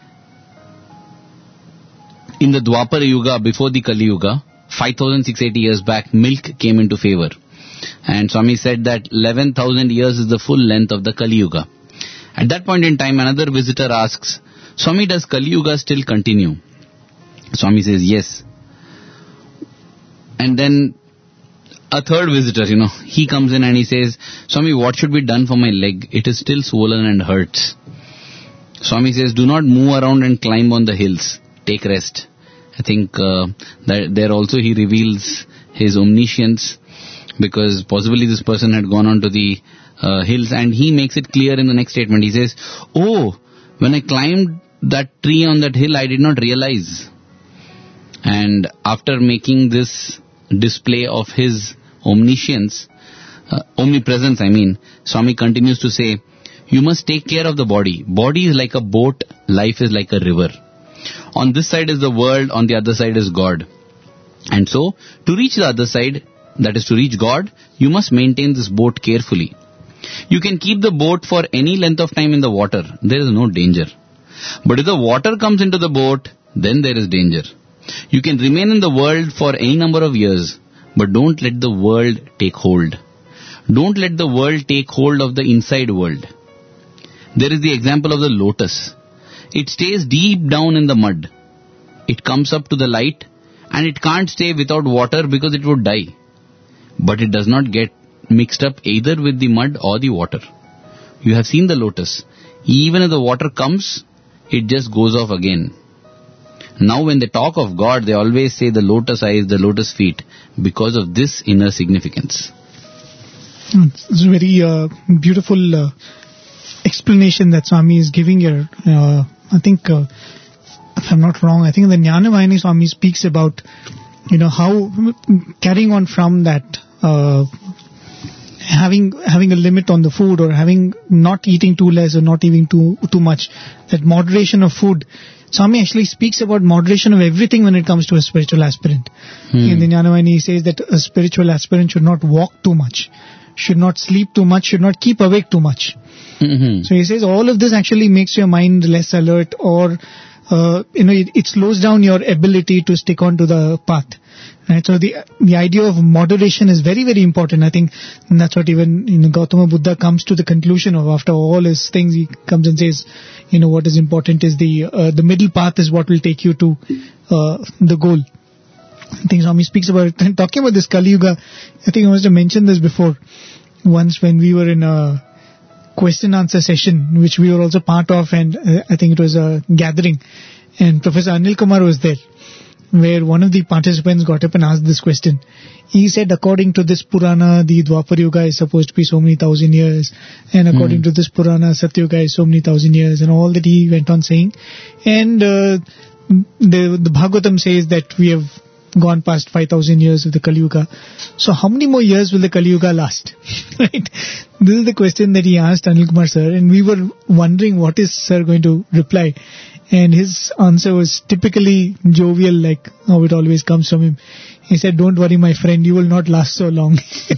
in the Dwapara Yuga, before the Kali Yuga, 5,680 years back, milk came into favor. And Swami said that 11,000 years is the full length of the Kali Yuga. At that point in time, another visitor asks, Swami, does Kali Yuga still continue? Swami says, yes. And then a third visitor, he comes in and he says, Swami, what should be done for my leg? It is still swollen and hurts. Swami says, do not move around and climb on the hills. Take rest. I think that there also he reveals his omniscience, because possibly this person had gone on to the hills, and he makes it clear in the next statement. He says, oh, when I climbed that tree on that hill, I did not realize. And after making this display of his omniscience, omnipresence, Swami continues to say, you must take care of the body. Body is like a boat, life is like a river. On this side is the world, on the other side is God. And so, to reach the other side, that is to reach God, you must maintain this boat carefully. You can keep the boat for any length of time in the water. There is no danger. But if the water comes into the boat, then there is danger. You can remain in the world for any number of years, but don't let the world take hold. Don't let the world take hold of the inside world. There is the example of the lotus. It stays deep down in the mud. It comes up to the light and it can't stay without water because it would die. But it does not get mixed up either with the mud or the water. You have seen the lotus. Even if the water comes, it just goes off again. Now when they talk of God, they always say the lotus eyes, the lotus feet, because of this inner significance. It's a very beautiful explanation that Swami is giving here. I think, if I'm not wrong, I think the Jnanavayani Swami speaks about, how carrying on from that, having a limit on the food, or having not eating too less or not eating too much, that moderation of food. Swami actually speaks about moderation of everything when it comes to a spiritual aspirant. In the Jnanavayani, he says that a spiritual aspirant should not walk too much, should not sleep too much, should not keep awake too much. So he says all of this actually makes your mind less alert, or it slows down your ability to stick on to the path. Right? So the idea of moderation is very, very important. I think that's what even Gautama Buddha comes to the conclusion of. After all his things, he comes and says, what is important is the middle path is what will take you to the goal. I think Swami speaks about it. And talking about this Kali Yuga, I think I must have mentioned this before. Once when we were in a question answer session, which we were also part of, and I think it was a gathering, and Professor Anil Kumar was there, where one of the participants got up and asked this question. He said, according to this Purana, the Dwapar Yuga is supposed to be so many thousand years, and according to this Purana, Satya Yuga is so many thousand years, and all that he went on saying. And the Bhagavatam says that we have gone past 5,000 years of the Kali Yuga. So how many more years will the Kali Yuga last? Right? This is the question that he asked Anil Kumar sir, and we were wondering what is sir going to reply. And his answer was typically jovial, like how it always comes from him. He said, don't worry my friend, you will not last so long.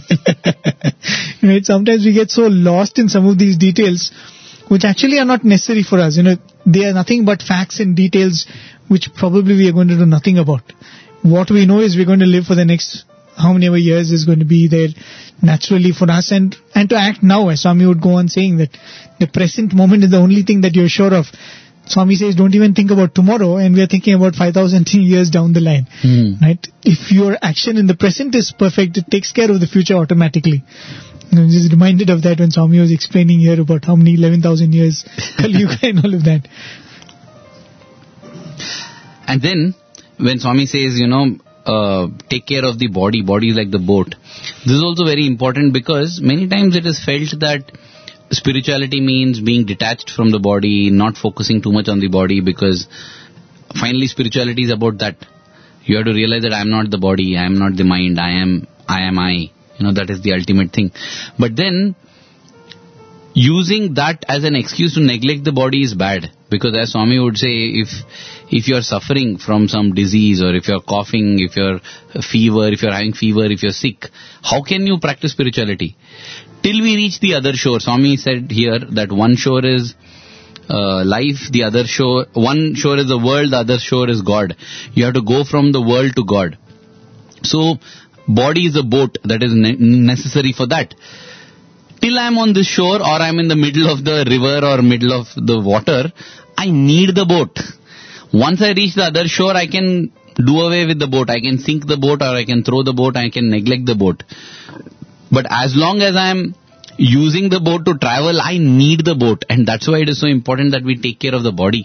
Right? Sometimes we get so lost in some of these details, which actually are not necessary for us. They are nothing but facts and details which probably we are going to do nothing about. What we know is we're going to live for the next how many ever years is going to be there naturally for us, and to act now, as Swami would go on saying that the present moment is the only thing that you're sure of. Swami says don't even think about tomorrow, and we are thinking about 5,000 years down the line. Right? If your action in the present is perfect, it takes care of the future automatically. I'm just reminded of that when Swami was explaining here about how many 11,000 years Kali Yuga and all of that. And then when Swami says, take care of the body is like the boat. This is also very important because many times it is felt that spirituality means being detached from the body, not focusing too much on the body, because finally spirituality is about that. You have to realize that I am not the body, I am not the mind, I am I. That is the ultimate thing. But then using that as an excuse to neglect the body is bad, because as Swami would say, if you are suffering from some disease, or if you are coughing, if you are having fever, if you are sick, how can you practice spirituality? Till we reach the other shore. Swami said here that one shore is life, the other shore, one shore is the world, the other shore is God. You have to go from the world to God. So body is a boat that is necessary for that. Till I am on this shore, or I am in the middle of the river or middle of the water, I need the boat. Once I reach the other shore, I can do away with the boat. I can sink the boat, or I can throw the boat, I can neglect the boat. But as long as I am using the boat to travel, I need the boat. And that's why it is so important that we take care of the body.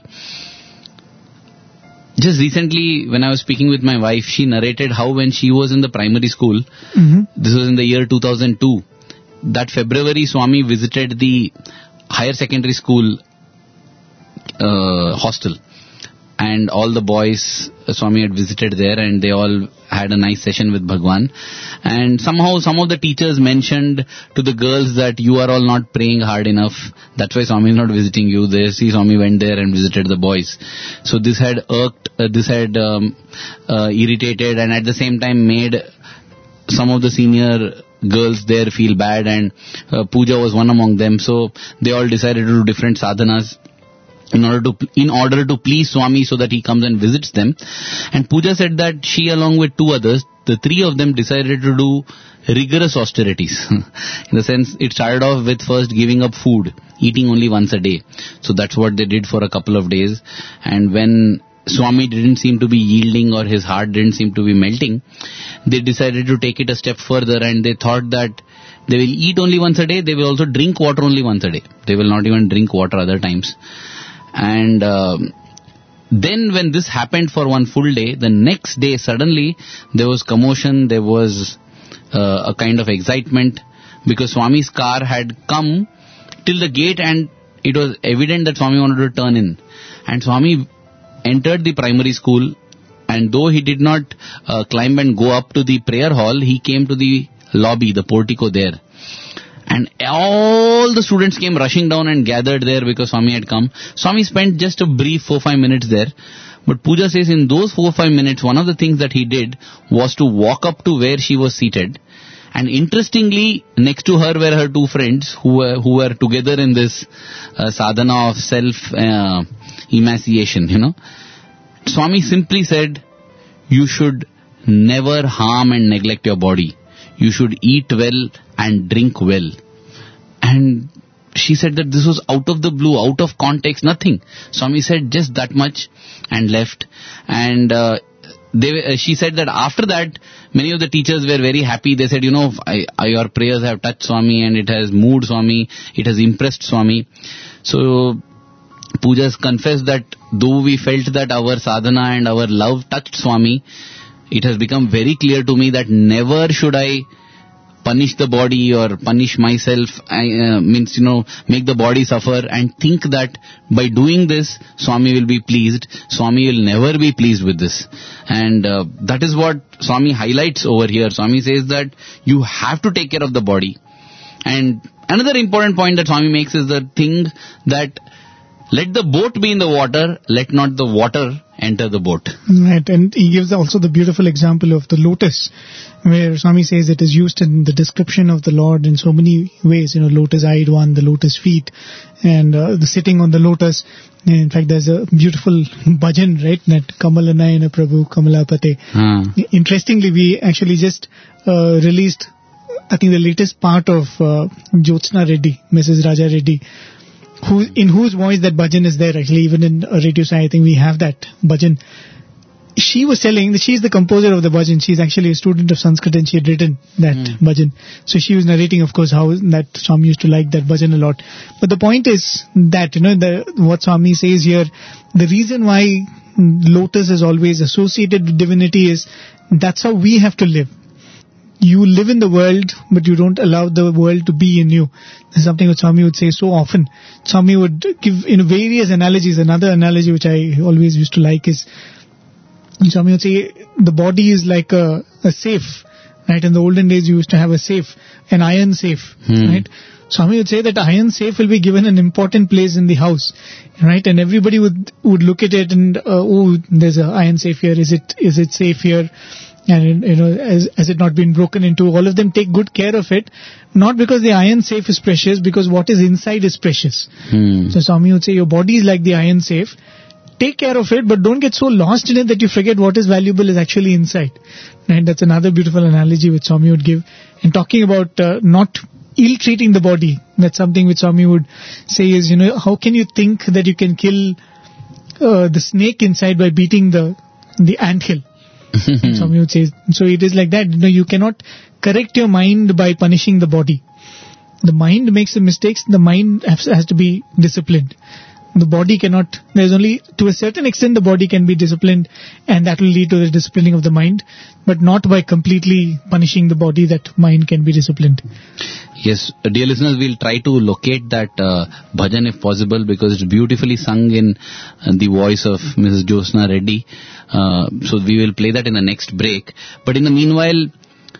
Just recently, when I was speaking with my wife, she narrated how when she was in the primary school, this was in the year 2002, that February Swami visited the higher secondary school hostel. And all the boys Swami had visited there, and they all had a nice session with Bhagwan. And somehow some of the teachers mentioned to the girls that you are all not praying hard enough. That's why Swami is not visiting you. They see Swami went there and visited the boys. So this had irked, irritated, and at the same time made some of the senior girls there feel bad, and Pooja was one among them. So they all decided to do different sadhanas in order to please Swami, so that he comes and visits them. And Pooja said that she, along with two others, the three of them decided to do rigorous austerities. In the sense, it started off with first giving up food, eating only once a day. So that's what they did for a couple of days. And when Swami didn't seem to be yielding or his heart didn't seem to be melting, they decided to take it a step further, and they thought that they will eat only once a day, they will also drink water only once a day. They will not even drink water other times. And then when this happened for one full day, the next day suddenly there was commotion, there was a kind of excitement, because Swami's car had come till the gate and it was evident that Swami wanted to turn in. And Swami entered the primary school, and though he did not climb and go up to the prayer hall, he came to the lobby, the portico there. And all the students came rushing down and gathered there because Swami had come. Swami spent just a brief 4-5 minutes there. But Pooja says in those 4-5 minutes, one of the things that he did was to walk up to where she was seated. And interestingly, next to her were her two friends who were together in this sadhana of self-emaciation, Swami simply said, you should never harm and neglect your body. You should eat well and drink well. And she said that this was out of the blue, out of context, nothing. Swami said just that much and left. And she said that after that, many of the teachers were very happy. They said, your prayers have touched Swami and it has moved Swami, it has impressed Swami. So Pooja confessed that though we felt that our sadhana and our love touched Swami, it has become very clear to me that never should I punish the body or punish myself, make the body suffer and think that by doing this, Swami will be pleased. Swami will never be pleased with this. And that is what Swami highlights over here. Swami says that you have to take care of the body. And another important point that Swami makes is the thing that let the boat be in the water, let not the water enter the boat. Right, and he gives also the beautiful example of the lotus, where Swami says it is used in the description of the Lord in so many ways, lotus-eyed one, the lotus feet, and the sitting on the lotus. In fact, there's a beautiful bhajan, right, that Kamala Nayana Prabhu, Kamalapate. Interestingly, we actually just released, I think, the latest part of Jyotsna Reddy, Mrs. Raja Reddy, in whose voice that bhajan is there. Actually, even in Radio Sai, I think we have that bhajan. She was telling that she's the composer of the bhajan. She's actually a student of Sanskrit and she had written that bhajan. So she was narrating, of course, how that Swami used to like that bhajan a lot. But the point is that, what Swami says here, the reason why lotus is always associated with divinity is that's how we have to live. You live in the world, but you don't allow the world to be in you. This is something that Swami would say so often. Swami would give various analogies. Another analogy which I always used to like is, Swami would say, the body is like a safe, right? In the olden days, you used to have a safe, an iron safe, right? Swami would say that iron safe will be given an important place in the house, right? And everybody would look at it and, there's an iron safe here. Is it safe here? And, has it not been broken into? All of them take good care of it, not because the iron safe is precious, because what is inside is precious. So Swami would say, your body is like the iron safe. Take care of it, but don't get so lost in it that you forget what is valuable is actually inside. And that's another beautiful analogy which Swami would give. And talking about not ill-treating the body, that's something which Swami would say is, how can you think that you can kill the snake inside by beating the anthill? Swami would say, so it is like that. You cannot correct your mind by punishing the body. The mind makes the mistakes. The mind has to be disciplined. The body cannot. There's only to a certain extent the body can be disciplined, and that will lead to the disciplining of the mind, but not by completely punishing the body that mind can be disciplined. Yes, dear listeners, we'll try to locate that bhajan if possible, because it's beautifully sung in the voice of Mrs. Jyotsna Reddy. So we will play that in the next break. But in the meanwhile,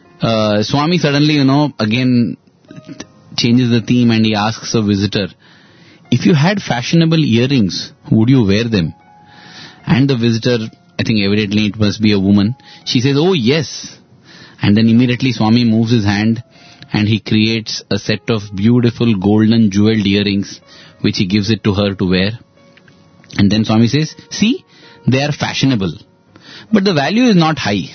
Swami suddenly, again changes the theme and he asks a visitor, if you had fashionable earrings, would you wear them? And the visitor, I think evidently it must be a woman, she says, oh yes. And then immediately Swami moves his hand and he creates a set of beautiful golden jeweled earrings which he gives it to her to wear. And then Swami says, see, they are fashionable, but the value is not high.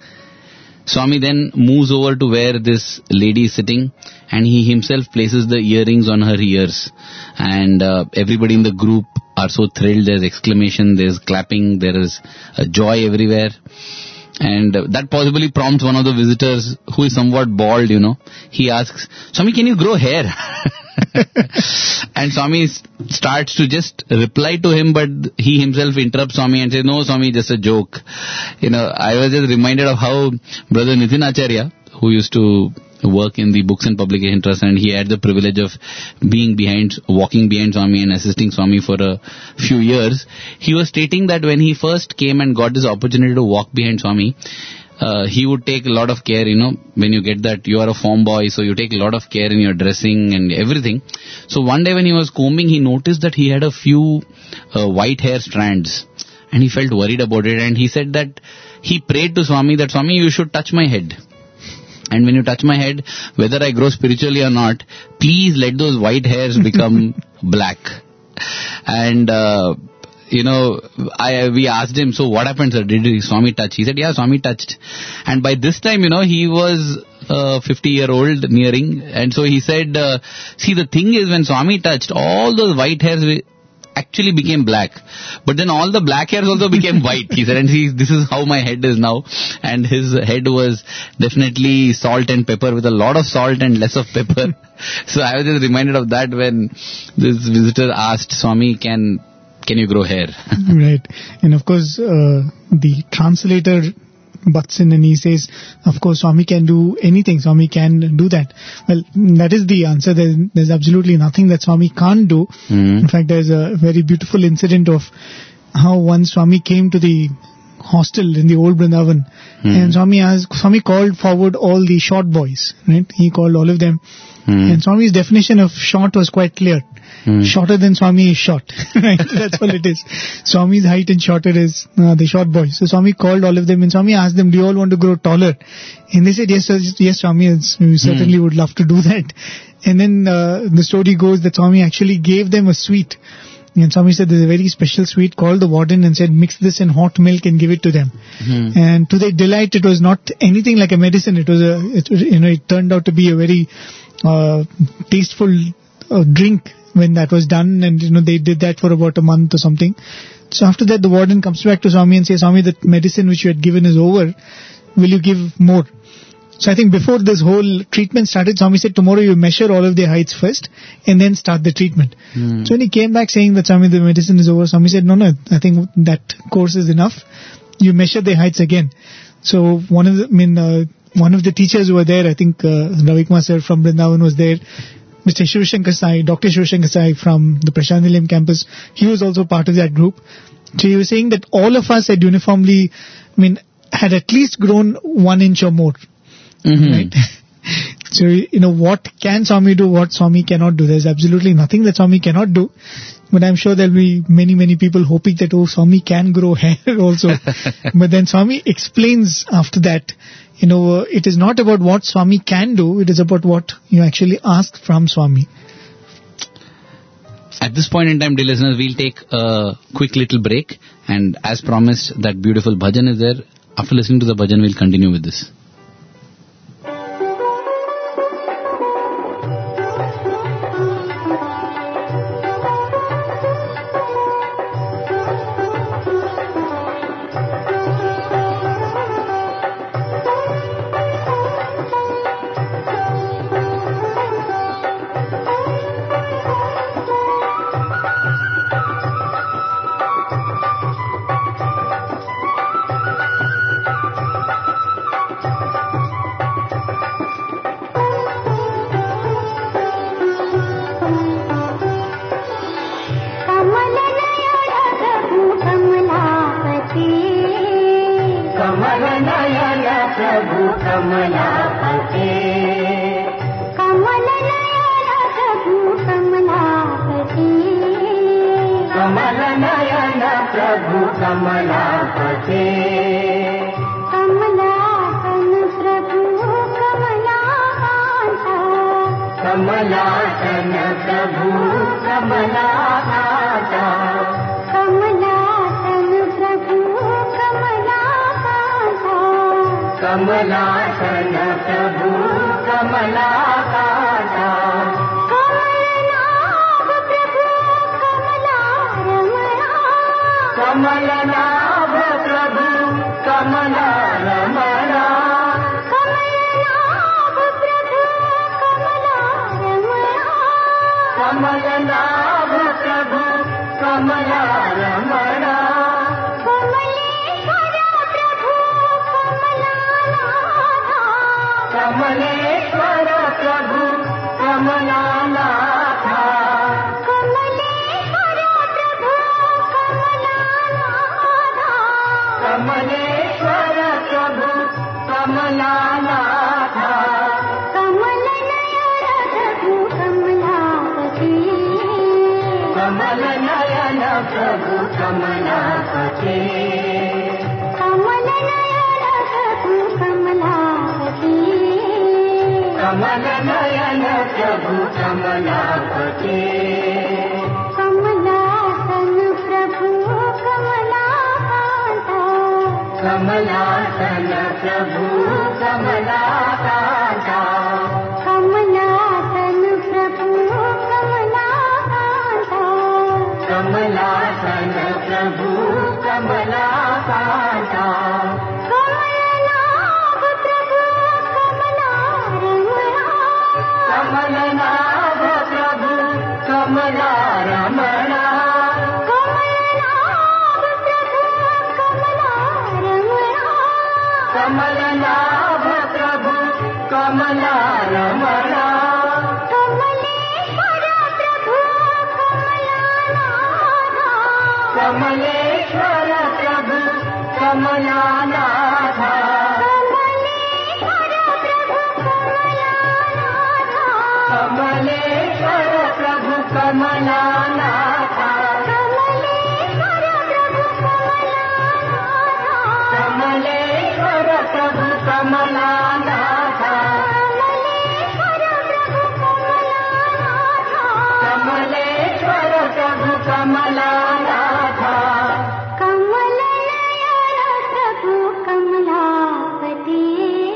Swami then moves over to where this lady is sitting and he himself places the earrings on her ears, and everybody in the group are so thrilled. There's exclamation, there's clapping, there is joy everywhere. And that possibly prompts one of the visitors, who is somewhat bald, He asks, Swami, can you grow hair? And Swami starts to just reply to him, but he himself interrupts Swami and says, no, Swami, just a joke. I was just reminded of how Brother Nitin Acharya, who used to work in the Books and Publication Trust, and he had the privilege of walking behind Swami and assisting Swami for a few years. He was stating that when he first came and got this opportunity to walk behind Swami, he would take a lot of care, when you get that, you are a form boy, so you take a lot of care in your dressing and everything. So one day when he was combing, he noticed that he had a few white hair strands, and he felt worried about it, and he said that he prayed to Swami that, Swami, you should touch my head. And when you touch my head, whether I grow spiritually or not, please let those white hairs become black. And, we asked him, so what happened, sir? Did Swami touch? He said, yeah, Swami touched. And by this time, he was 50-year-old nearing. And so he said, see, the thing is, when Swami touched, all those white hairs actually became black. But then all the black hairs also became white. He said, and see, this is how my head is now. And his head was definitely salt and pepper, with a lot of salt and less of pepper. So I was just reminded of that when this visitor asked, Swami, can you grow hair? Right. And of course, the translator butts in and he says, of course, Swami can do anything. Swami can do that. Well, that is the answer. There's absolutely nothing that Swami can't do. In fact, there's a very beautiful incident of how once Swami came to the hostel in the old Vrindavan, and Swami called forward all the short boys, right? He called all of them. And Swami's definition of short was quite clear. Shorter than Swami is short. Right? That's all it is. Swami's height and shorter is the short boys. So Swami called all of them and Swami asked them, do you all want to grow taller? And they said, yes, Swami, we certainly would love to do that. And then the story goes that Swami actually gave them a sweet. And Swami said there's a very special sweet, called the warden and said, mix this in hot milk and give it to them. And to their delight, it was not anything like a medicine. It was it turned out to be a very tasteful drink when that was done, and they did that for about a month or something. So after that, the warden comes back to Swami and says, Swami, the medicine which you had given is over. Will you give more? So I think before this whole treatment started, Swami said, tomorrow you measure all of their heights first and then start the treatment. So when he came back saying that, Swami, the medicine is over, Swami said, no, I think that course is enough. You measure their heights again. So one of the teachers who were there, I think Ravi Kumar sir from Vrindavan was there. Mr. Shivashankar Sai, Dr. Shivashankar Sai from the Prashant Nilayam campus, he was also part of that group. So he was saying that all of us had uniformly, had at least grown 1 inch or more. Right? So, what can Swami do, what Swami cannot do? There's absolutely nothing that Swami cannot do. But I'm sure there'll be many, many people hoping that, Swami can grow hair also. But then Swami explains after that, it is not about what Swami can do, it is about what you actually ask from Swami. At this point in time, dear listeners, we'll take a quick little break, and as promised, that beautiful bhajan is there. After listening to the bhajan, we'll continue with this. कमलनाभ Prabhu कमलारम कमलनाभ Prabhu Kamala Raman कमलनाभ Prabhu Kamala Raman कमलनाभ Prabhu Kamala Raman Kamleshwar Prabhu Kamalanath Kamleshwar Prabhu Kamalanath Kamleshwar Prabhu Kamalanath Kamalnayan Prabhu Kamlapati Kamalnayan Prabhu Kamlapati Kamalnayan Prabhu Kamlapati कमलासन Prabhu Kamlakant कमलासन Prabhu Kamlakant कमलासन Prabhu Kamlakant कमलासन Prabhu Kamlakant कमलनाभ Prabhu Kamala Raman कमलनाभ Prabhu Kamala Raman कमलनाभ Prabhu Kamala Raman Kamleshwar Prabhu Kamalanath Kamleshwar Prabhu Kamalanath Kamleshwar Prabhu Kamalanath Kamleshwar Prabhu Kamalanath Kamleshwar Prabhu Kamalanath Kamalnayan Prabhu Kamlapati.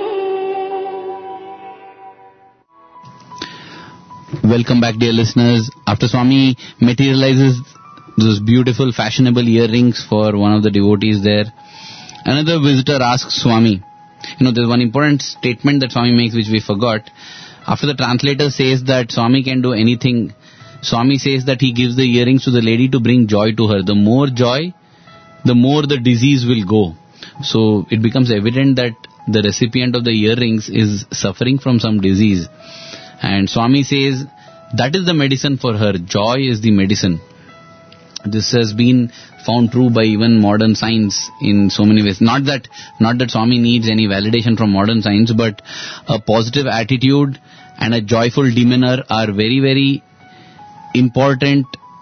Welcome back, dear listeners. After Swami materializes those beautiful fashionable earrings for one of the devotees there, another visitor asks Swami, there's one important statement that Swami makes which we forgot. After the translator says that Swami can do anything, Swami says that he gives the earrings to the lady to bring joy to her. The more joy, the more the disease will go. So it becomes evident that the recipient of the earrings is suffering from some disease. And Swami says that is the medicine for her. Joy is the medicine. This has been found true by even modern science in so many ways. Not that Swami needs any validation from modern science, but a positive attitude and a joyful demeanor are very, very important,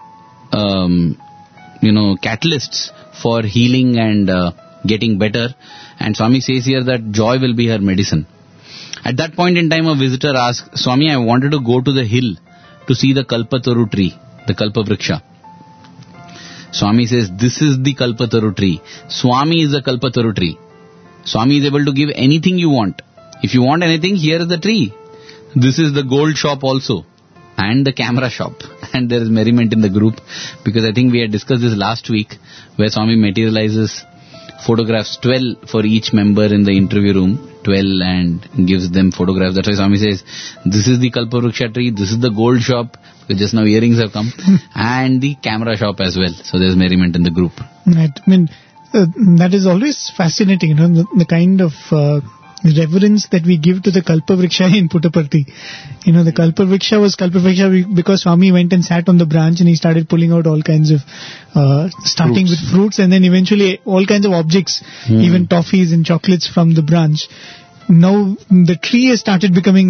catalysts for healing and getting better. And Swami says here that joy will be her medicine. At that point in time, a visitor asked, Swami, I wanted to go to the hill to see the Kalpataru tree, the Kalpavriksha. Swami says, this is the Kalpataru tree. Swami is the Kalpataru tree. Swami is able to give anything you want. If you want anything, here is the tree. This is the gold shop also. And the camera shop. And there is merriment in the group. Because I think we had discussed this last week, where Swami materializes photographs 12 for each member in the interview room. 12 and gives them photographs. That's why Swami says, this is the Kalpavriksha tree, this is the gold shop, because just now earrings have come, and the camera shop as well. So there's merriment in the group. Right. I mean, that is always fascinating, the kind of reverence that we give to the Kalpavriksha in Puttaparthi. The Kalpavriksha was Kalpavriksha because Swami went and sat on the branch and he started pulling out all kinds of, starting with fruits and then eventually all kinds of objects, even toffees and chocolates from the branch. Now the tree has started getting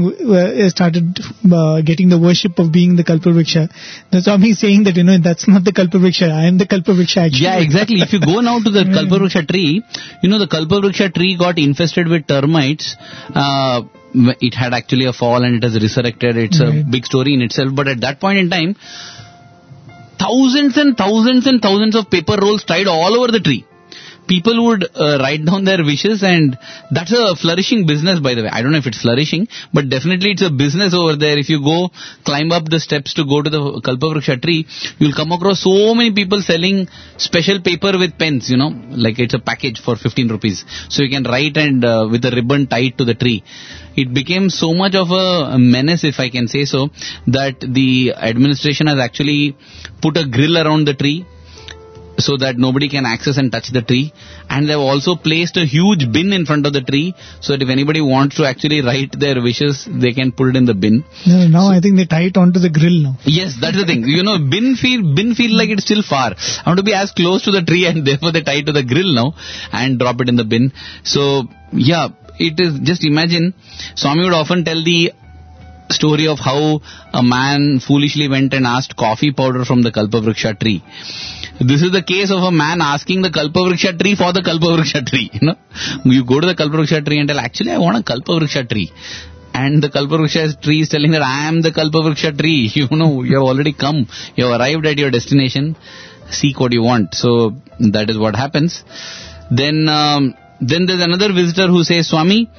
the worship of being the Kalpavriksha. That's Swami is saying that, that's not the Kalpavriksha. I am the Kalpavriksha actually. Yeah, exactly. If you go now to the Kalpavriksha tree, the Kalpavriksha tree got infested with termites. It had actually a fall and it has resurrected. It's a big story in itself. But at that point in time, thousands and thousands and thousands of paper rolls tied all over the tree. people would write down their wishes, and that's a flourishing business, by the way. I don't know if it's flourishing, but definitely it's a business over there. If you go climb up the steps to go to the Kalpavriksha tree, you'll come across so many people selling special paper with pens, like it's a package for 15 rupees. So you can write and with a ribbon tied to the tree. It became so much of a menace, if I can say so, that the administration has actually put a grill around the tree so that nobody can access and touch the tree. And they've also placed a huge bin in front of the tree so that if anybody wants to actually write their wishes, they can put it in the bin. No, now I think they tie it onto the grill now. Yes, that's the thing. Bin feel like it's still far. I want to be as close to the tree, and therefore they tie it to the grill now and drop it in the bin. So, yeah, it is, just imagine, Swami would often tell the story of how a man foolishly went and asked coffee powder from the Kalpavriksha tree. This is the case of a man asking the Kalpavriksha tree for the Kalpavriksha tree. You go to the Kalpavriksha tree and tell, actually I want a Kalpavriksha tree. And the Kalpavriksha tree is telling that I am the Kalpavriksha tree. You have already come. You have arrived at your destination. Seek what you want. So that is what happens. Then there's another visitor who says,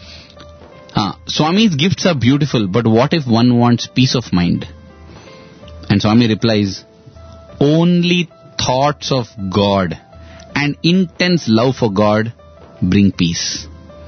Swami's gifts are beautiful, but what if one wants peace of mind? And Swami replies, only thoughts of God and intense love for God bring peace.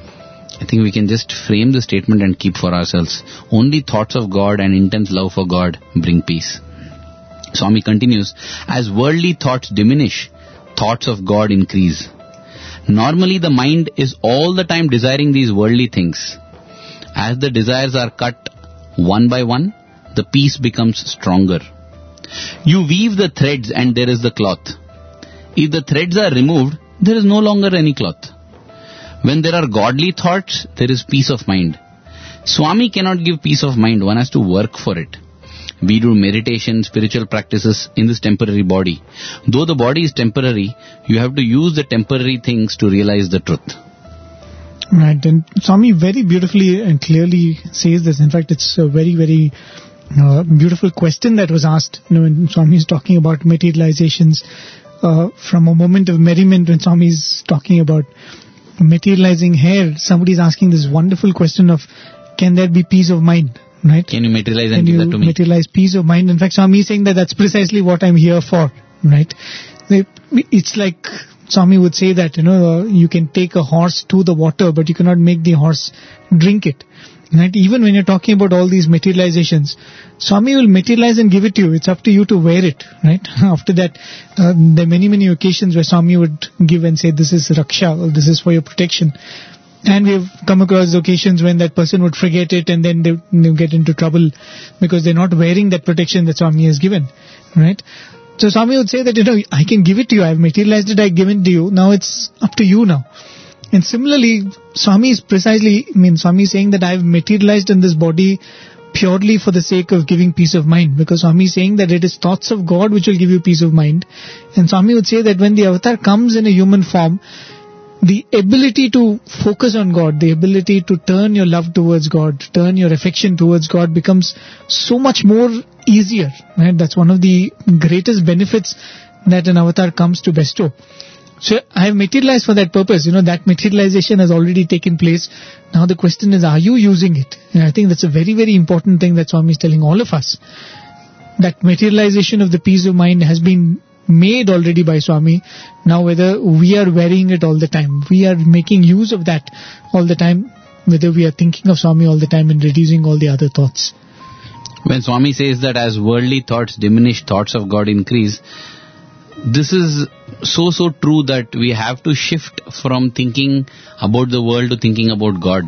I think we can just frame the statement and keep for ourselves. Only thoughts of God and intense love for God bring peace. Swami continues, as worldly thoughts diminish, thoughts of God increase. Normally the mind is all the time desiring these worldly things. As the desires are cut one by one, the peace becomes stronger. You weave the threads and there is the cloth. If the threads are removed, there is no longer any cloth. When there are godly thoughts, there is peace of mind. Swami cannot give peace of mind. One has to work for it. We do meditation, spiritual practices in this temporary body. Though the body is temporary, you have to use the temporary things to realize the truth. Right, and Swami very beautifully and clearly says this. In fact, it's a very, very beautiful question that was asked. When Swami is talking about materializations, from a moment of merriment, when Swami is talking about materializing hair, somebody is asking this wonderful question of, can there be peace of mind? Right? Can you materialize and give that to me? Materialize peace of mind. In fact, Swami is saying that that's precisely what I'm here for. Right? It's like Swami would say that, you can take a horse to the water, but you cannot make the horse drink it. Right? Even when you're talking about all these materializations, Swami will materialize and give it to you. It's up to you to wear it. Right? After that, there are many, many occasions where Swami would give and say, this is Raksha, or this is for your protection. And we've come across occasions when that person would forget it and then they get into trouble because they're not wearing that protection that Swami has given. Right? So Swami would say that, I can give it to you. I've materialized it, I've given it to you. Now it's up to you now. And similarly, Swami is Swami is saying that I've materialized in this body purely for the sake of giving peace of mind. Because Swami is saying that it is thoughts of God which will give you peace of mind. And Swami would say that when the avatar comes in a human form, the ability to focus on God, the ability to turn your love towards God, turn your affection towards God becomes so much more easier. Right? That's one of the greatest benefits that an avatar comes to bestow. So I have materialized for that purpose. That materialization has already taken place. Now the question is, are you using it? And I think that's a very, very important thing that Swami is telling all of us. That materialization of the peace of mind has been made already by Swami. Now whether we are wearing it all the time, we are making use of that all the time, whether we are thinking of Swami all the time and reducing all the other thoughts. When Swami says that as worldly thoughts diminish, thoughts of God increase, this is so true that we have to shift from thinking about the world to thinking about God.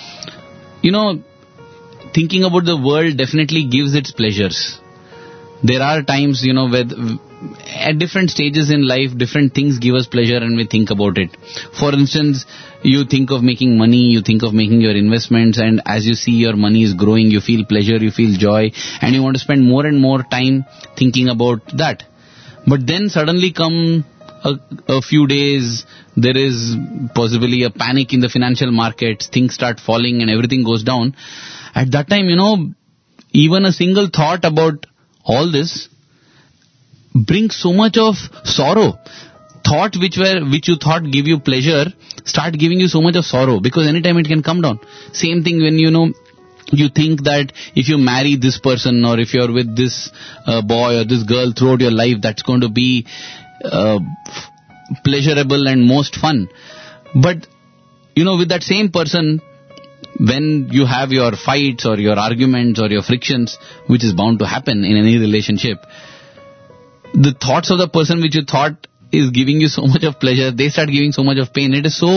Thinking about the world definitely gives its pleasures. There are times, where at different stages in life, different things give us pleasure and we think about it. For instance, you think of making money, you think of making your investments, and as you see your money is growing, you feel pleasure, you feel joy, and you want to spend more and more time thinking about that. But then suddenly come a few days, there is possibly a panic in the financial markets, things start falling and everything goes down. At that time, even a single thought about all this brings so much of sorrow. thoughts which you thought give you pleasure start giving you so much of sorrow, because anytime it can come down. Same thing when you think that if you marry this person, or if you're with this boy or this girl throughout your life, that's going to be pleasurable and most fun. But with that same person, when you have your fights or your arguments or your frictions, which is bound to happen in any relationship, the thoughts of the person which you thought is giving you so much of pleasure, they start giving so much of pain. It is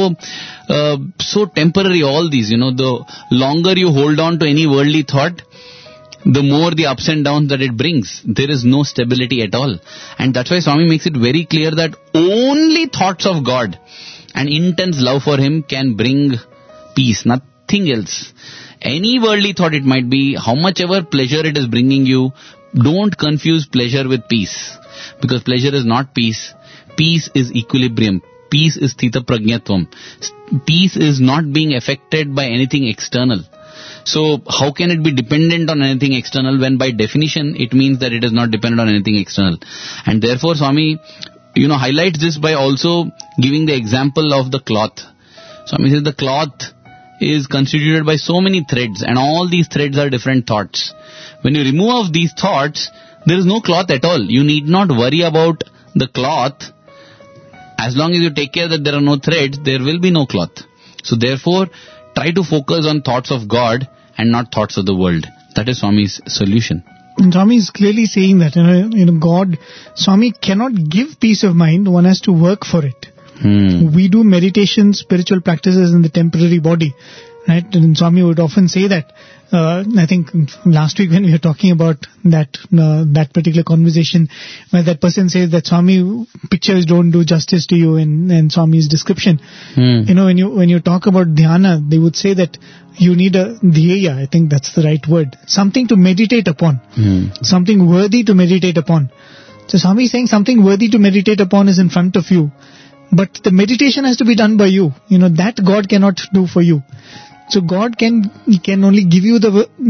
so temporary, all these. The longer you hold on to any worldly thought, the more the ups and downs that it brings. There is no stability at all. And that's why Swami makes it very clear that only thoughts of God and intense love for Him can bring peace, nothing else. Any worldly thought it might be, how much ever pleasure it is bringing you, don't confuse pleasure with peace. Because pleasure is not peace. Peace is equilibrium. Peace is sthita prajñatvam. Peace is not being affected by anything external. So how can it be dependent on anything external, when by definition it means that it is not dependent on anything external? And therefore Swami, highlights this by also giving the example of the cloth. Swami says the cloth is constituted by so many threads, and all these threads are different thoughts. When you remove these thoughts, there is no cloth at all. You need not worry about the cloth. As long as you take care that there are no threads, there will be no cloth. So therefore, try to focus on thoughts of God and not thoughts of the world. That is Swami's solution. And Swami is clearly saying that, God, Swami cannot give peace of mind. One has to work for it. We do meditation, spiritual practices in the temporary body. Right? And Swami would often say that. I think last week when we were talking about that particular conversation, where that person says that Swami, pictures don't do justice to you in Swami's description. When you talk about dhyana, they would say that you need a dhyaya. I think that's the right word. Something to meditate upon. Something worthy to meditate upon. So Swami is saying something worthy to meditate upon is in front of you. But the meditation has to be done by you. That God cannot do for you. So God can only give you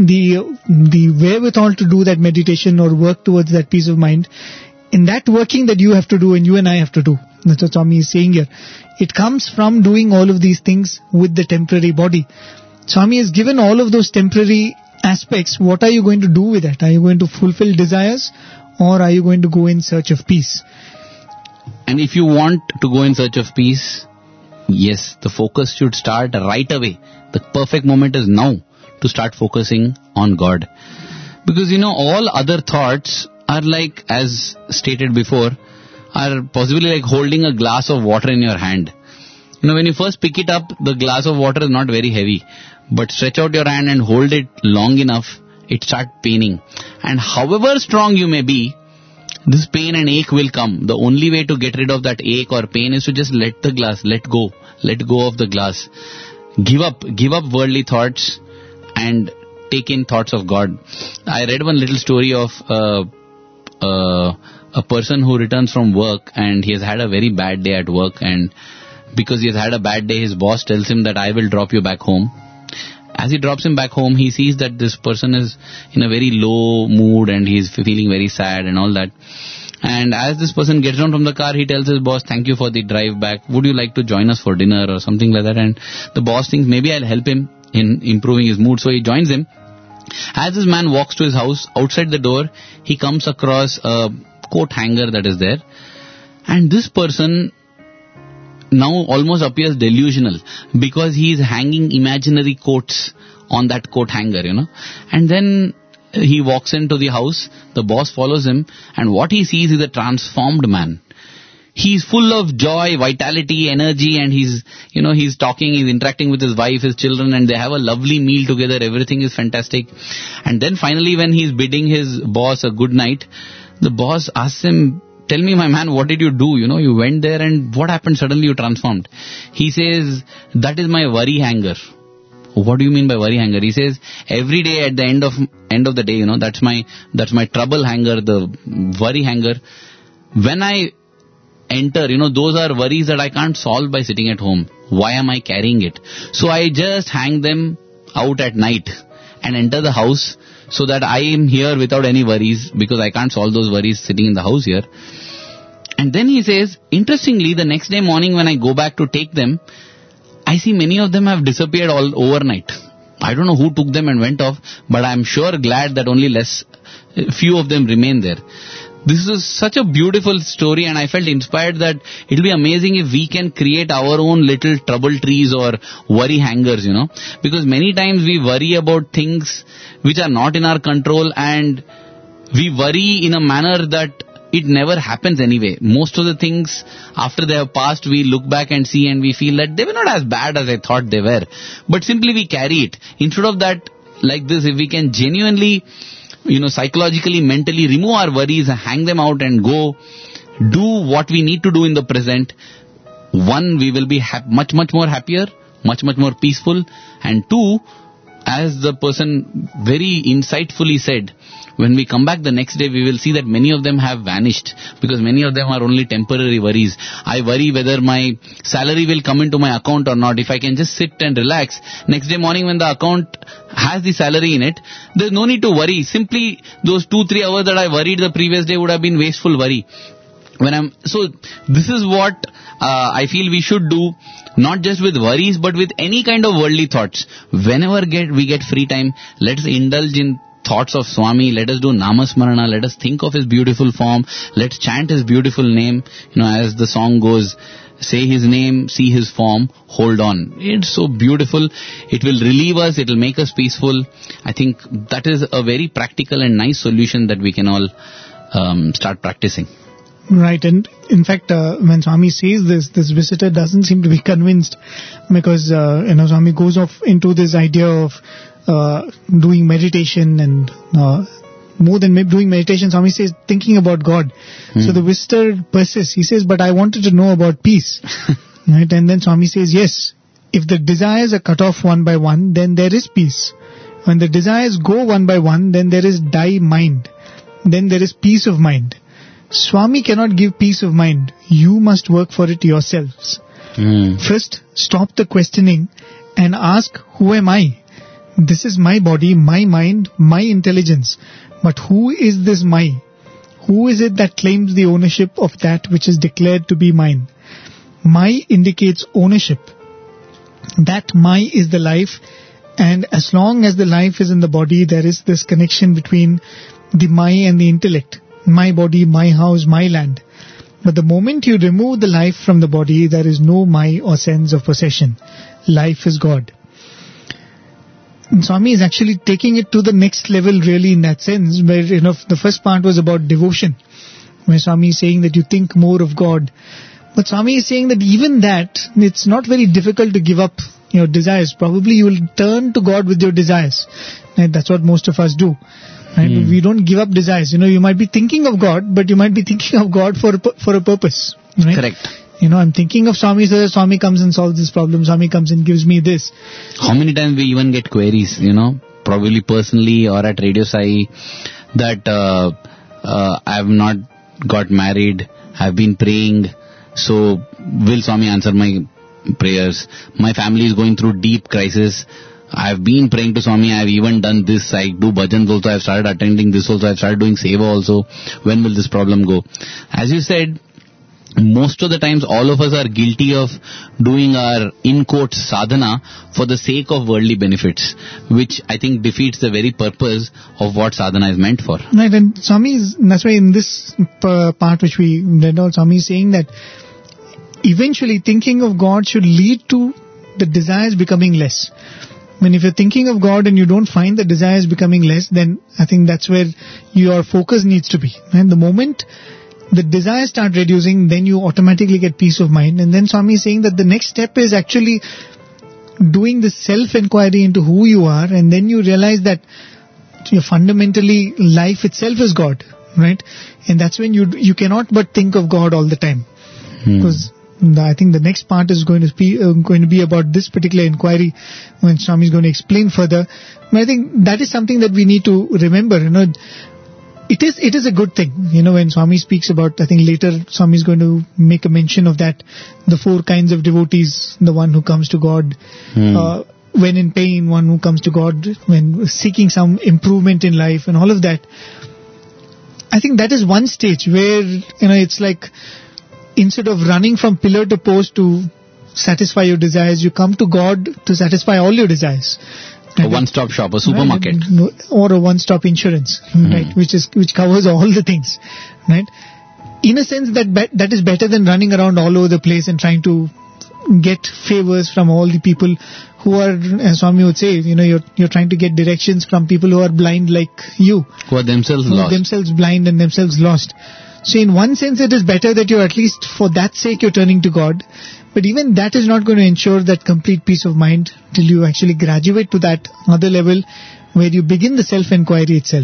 the wherewithal to do that meditation or work towards that peace of mind. In that working that you have to do and you and I have to do. That's what Swami is saying here. It comes from doing all of these things with the temporary body. Swami has given all of those temporary aspects. What are you going to do with that? Are you going to fulfill desires, or are you going to go in search of peace? And if you want to go in search of peace, yes, the focus should start right away. The perfect moment is now to start focusing on God. Because all other thoughts are like, as stated before, are possibly like holding a glass of water in your hand. When you first pick it up, the glass of water is not very heavy. But stretch out your hand and hold it long enough, it starts paining. And however strong you may be, this pain and ache will come. The only way to get rid of that ache or pain is to just let the glass, let go of the glass. Give up worldly thoughts and take in thoughts of God. I read one little story of a person who returns from work, and he has had a very bad day at work, and because he has had a bad day, his boss tells him that I will drop you back home. As he drops him back home, he sees that this person is in a very low mood and he is feeling very sad and all that. And as this person gets down from the car, he tells his boss, thank you for the drive back. Would you like to join us for dinner or something like that? And the boss thinks maybe I'll help him in improving his mood. So he joins him. As this man walks to his house, outside the door, he comes across a coat hanger that is there. And this person now almost appears delusional because he is hanging imaginary coats on that coat hanger, And then he walks into the house, the boss follows him, and what he sees is a transformed man. He's full of joy, vitality, energy, and he's talking, he's interacting with his wife, his children, and they have a lovely meal together. Everything is fantastic. And then finally when he's bidding his boss a good night, the boss asks him, tell me, my man, what did you do? You went there and what happened? Suddenly you transformed. He says, that is my worry hanger. What do you mean by worry hanger? He says, every day at the end of the day, that's my trouble hanger, the worry hanger. When I enter, those are worries that I can't solve by sitting at home. Why am I carrying it? So I just hang them out at night and enter the house so that I am here without any worries, because I can't solve those worries sitting in the house here. And then he says, interestingly, the next day morning when I go back to take them, I see many of them have disappeared all overnight. I don't know who took them and went off, but I'm sure glad that only few of them remain there. This is such a beautiful story, and I felt inspired that it'll be amazing if we can create our own little trouble trees or worry hangers, because many times we worry about things which are not in our control, and we worry in a manner that it never happens anyway. Most of the things, after they have passed, we look back and see and we feel that they were not as bad as I thought they were. But simply we carry it. Instead of that, like this, if we can genuinely, psychologically, mentally remove our worries, hang them out and go do what we need to do in the present, one, we will be much, much more happier, much, much more peaceful. And two, as the person very insightfully said, when we come back the next day, we will see that many of them have vanished, because many of them are only temporary worries. I worry whether my salary will come into my account or not. If I can just sit and relax, next day morning when the account has the salary in it, there's no need to worry. Simply those 2-3 hours that I worried the previous day would have been wasteful worry. So this is what I feel we should do, not just with worries, but with any kind of worldly thoughts. Whenever we get free time, let's indulge in thoughts of Swami. Let us do Namasmarana. Let us think of his beautiful form. Let's chant his beautiful name. As the song goes, say his name, see his form, hold on. It's so beautiful. It will relieve us. It will make us peaceful. I think that is a very practical and nice solution that we can all start practicing. Right, and in fact, when Swami says this visitor doesn't seem to be convinced, because Swami goes off into this idea of doing meditation, and more than doing meditation, Swami says thinking about God. So the visitor persists. He says, but I wanted to know about peace. Right, and then Swami says, yes, if the desires are cut off one by one, then there is peace. When the desires go one by one, then there is mind. Then there is peace of mind. Swami cannot give peace of mind. You must work for it yourselves. First, stop the questioning and ask, who am I? This is my body, my mind, my intelligence. But who is this my? Who is it that claims the ownership of that which is declared to be mine? My indicates ownership. That my is the life, and as long as the life is in the body, there is this connection between the my and the intellect. My body, my house, my land. But the moment you remove the life from the body, there is no my or sense of possession. Life is God. And Swami is actually taking it to the next level really in that sense, where the first part was about devotion, where Swami is saying that you think more of God. But Swami is saying that even that, it's not very difficult to give up your desires. Probably you will turn to God with your desires. Right? That's what most of us do. Right? We don't give up desires. You might be thinking of God, but you might be thinking of God for a purpose. Right? Correct. I'm thinking of Swami, so that Swami comes and solves this problem. Swami comes and gives me this. How many times we even get queries, probably personally or at Radio Sai, that I have not got married, I've been praying, so will Swami answer my prayers? My family is going through deep crisis. I've been praying to Swami, I've even done this, I do bhajans also, I've started attending this also, I've started doing seva also. When will this problem go? As you said, most of the times all of us are guilty of doing our, in quotes, sadhana for the sake of worldly benefits, which I think defeats the very purpose of what sadhana is meant for. Right, and that's why in this part which we read out, Swami is saying that eventually thinking of God should lead to the desires becoming less. When if you're thinking of God and you don't find the desires becoming less, then I think that's where your focus needs to be. And the moment the desires start reducing, then you automatically get peace of mind. And then Swami is saying that the next step is actually doing the self-inquiry into who you are, and then you realize that fundamentally life itself is God, right? And that's when you cannot but think of God all the time. Because I think the next part is going to be about this particular inquiry, when Swami is going to explain further. But I think that is something that we need to remember. It is a good thing. When Swami speaks about, I think later Swami is going to make a mention of that, the 4 kinds of devotees, the one who comes to God when in pain, one who comes to God when seeking some improvement in life, and all of that. I think that is one stage where, it's like instead of running from pillar to post to satisfy your desires, you come to God to satisfy all your desires. A one-stop shop, a supermarket. Right? Or a one-stop insurance, right? Which covers all the things, right? In a sense, that is better than running around all over the place and trying to get favors from all the people who are, as Swami would say, you're trying to get directions from people who are blind like you. Who are themselves lost. Themselves blind and themselves lost. So in one sense, it is better that you're at least for that sake you're turning to God. But even that is not going to ensure that complete peace of mind till you actually graduate to that other level where you begin the self-inquiry itself.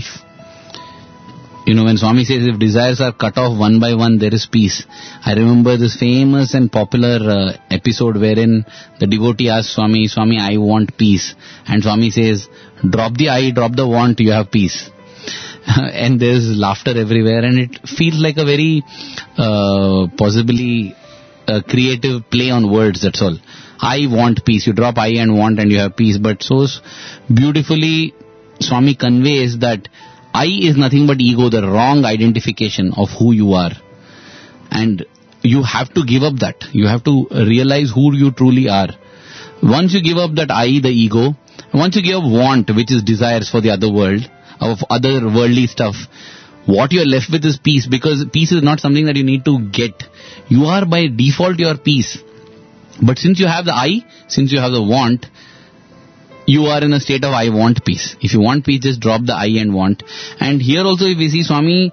When Swami says if desires are cut off one by one, there is peace. I remember this famous and popular episode wherein the devotee asks Swami, I want peace. And Swami says, drop the I, drop the want, you have peace. And there's laughter everywhere, and it feels like a very possibly creative play on words, that's all. I want peace. You drop I and want and you have peace. But so beautifully Swami conveys that I is nothing but ego, the wrong identification of who you are. And you have to give up that. You have to realize who you truly are. Once you give up that I, the ego, once you give up want, which is desires for the other world, of other worldly stuff, what you are left with is peace, because peace is not something that you need to get. You are by default your peace. But since you have the I, since you have the want, you are in a state of I want peace. If you want peace, just drop the I and want. And here also if we see Swami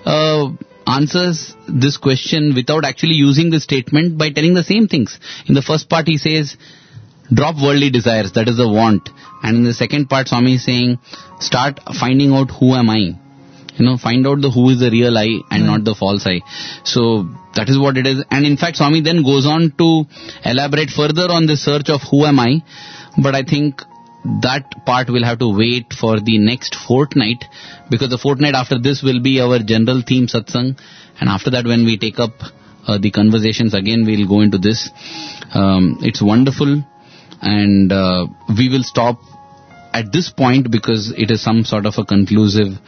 answers this question without actually using the statement by telling the same things. In the first part he says, drop worldly desires, that is the want. And in the second part Swami is saying, start finding out who am I. Find out who is the real I and not the false I. So that is what it is. And in fact Swami then goes on to elaborate further on the search of who am I. But I think that part will have to wait for the next fortnight, because the fortnight after this will be our general theme satsang, and after that when we take up the conversations again, we'll go into this. It's wonderful, and we will stop at this point because it is some sort of a conclusion.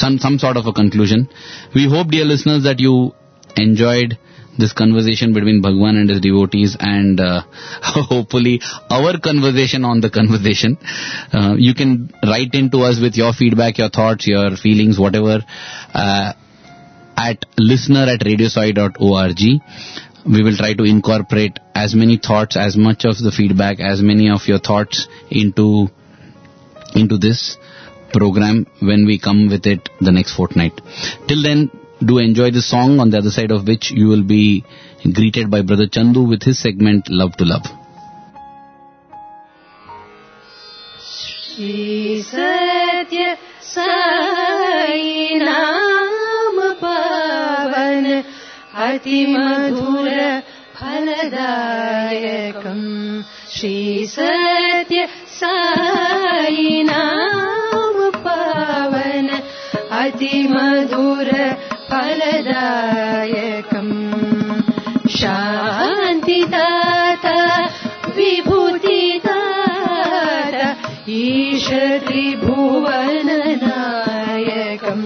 We hope, dear listeners, that you enjoyed this conversation between Bhagwan and his devotees, and hopefully our conversation on the conversation. You can write in to us with your feedback, your thoughts, your feelings, whatever, at listener@radiosai.org. We will try to incorporate as many thoughts, as much of the feedback, as many of your thoughts into this program when we come with it the next fortnight. Till then, do enjoy the song, on the other side of which you will be greeted by Brother Chandu with his segment Love to Love. Shri Satya Sai Naam Pavan Ati Madhura Phaladayakam. Shri Satya Sai Naam Pavan Ati Madhura Phaladayakam. Shanti Data Vibhuti Data Isha Tribhuvananayakam.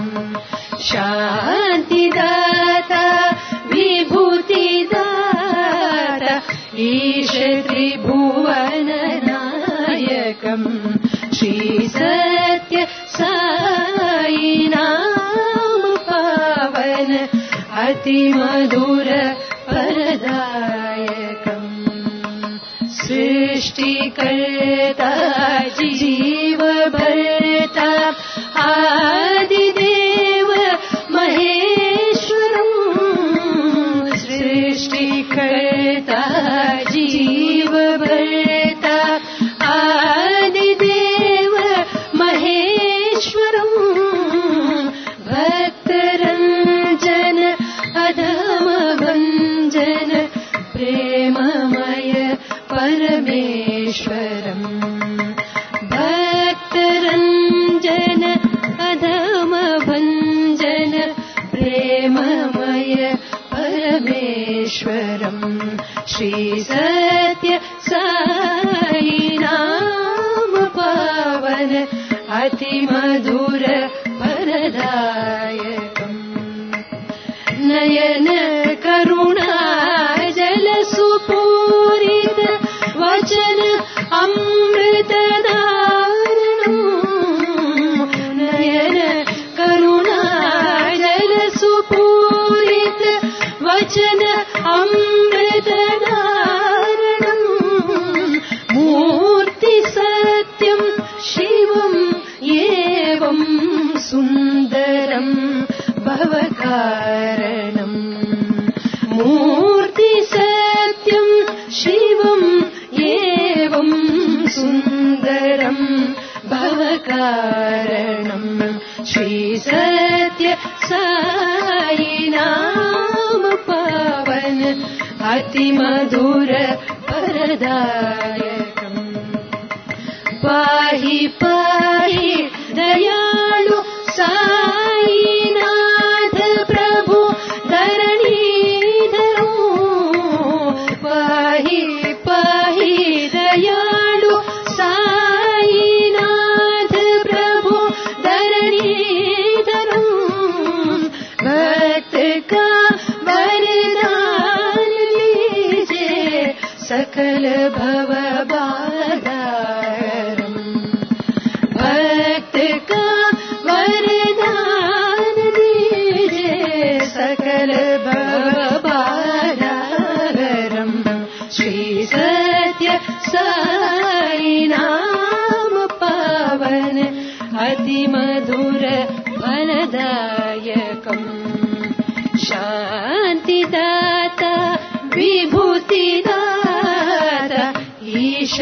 Shanti Data Vibhuti Data Isha Tribhuvananayakam. Shri Satya Sai Naam Pavan Ati Madhura Paradayakam. Srishti Karta Jiva Bharta Adi Deva Maheshwaram. Srishti Karta Jiva Bharta Adi Deva Maheshwaram. Bhaktaranjana Adhama Bhanjana Premamaya Parameshwaram. Bhaktaranjana Adhama Bhanjana Premamaya Parameshwaram. Shri Satya Sai Naam Pavan Ati Madhura Paradayakam. Nayana Karuna सुन्दरम् भवकारणम् मूर्ति सत्यम् शिवम् एवम् सुन्दरम् भवकारणम् श्रीसत्य साई नाम पावन अतिमधुर वरदायकम् पाहि पाहि दयालु साईनाथ प्रभु धरणीधरो पाहि पाहि दयालु साईनाथ प्रभु धरणीधरो भक्त का वरदान लीजे सकल भव बाधारम् भक्त का वरदान दीजे सकल भव बाधारम् श्री सत्य साई नाम पावन अति मधुर फलदायकम् शान्तिदाता विभूतिदाता ईश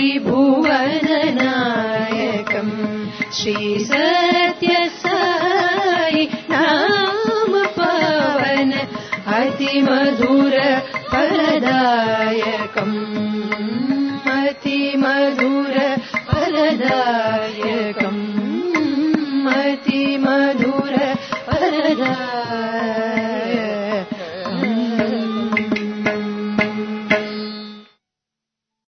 त्रिभुवननायकम् श्री सत्य साई नाम पावन अति मधुर फलदायकम् अति मधुर फलदायकम् अति मधुर फलदायकम्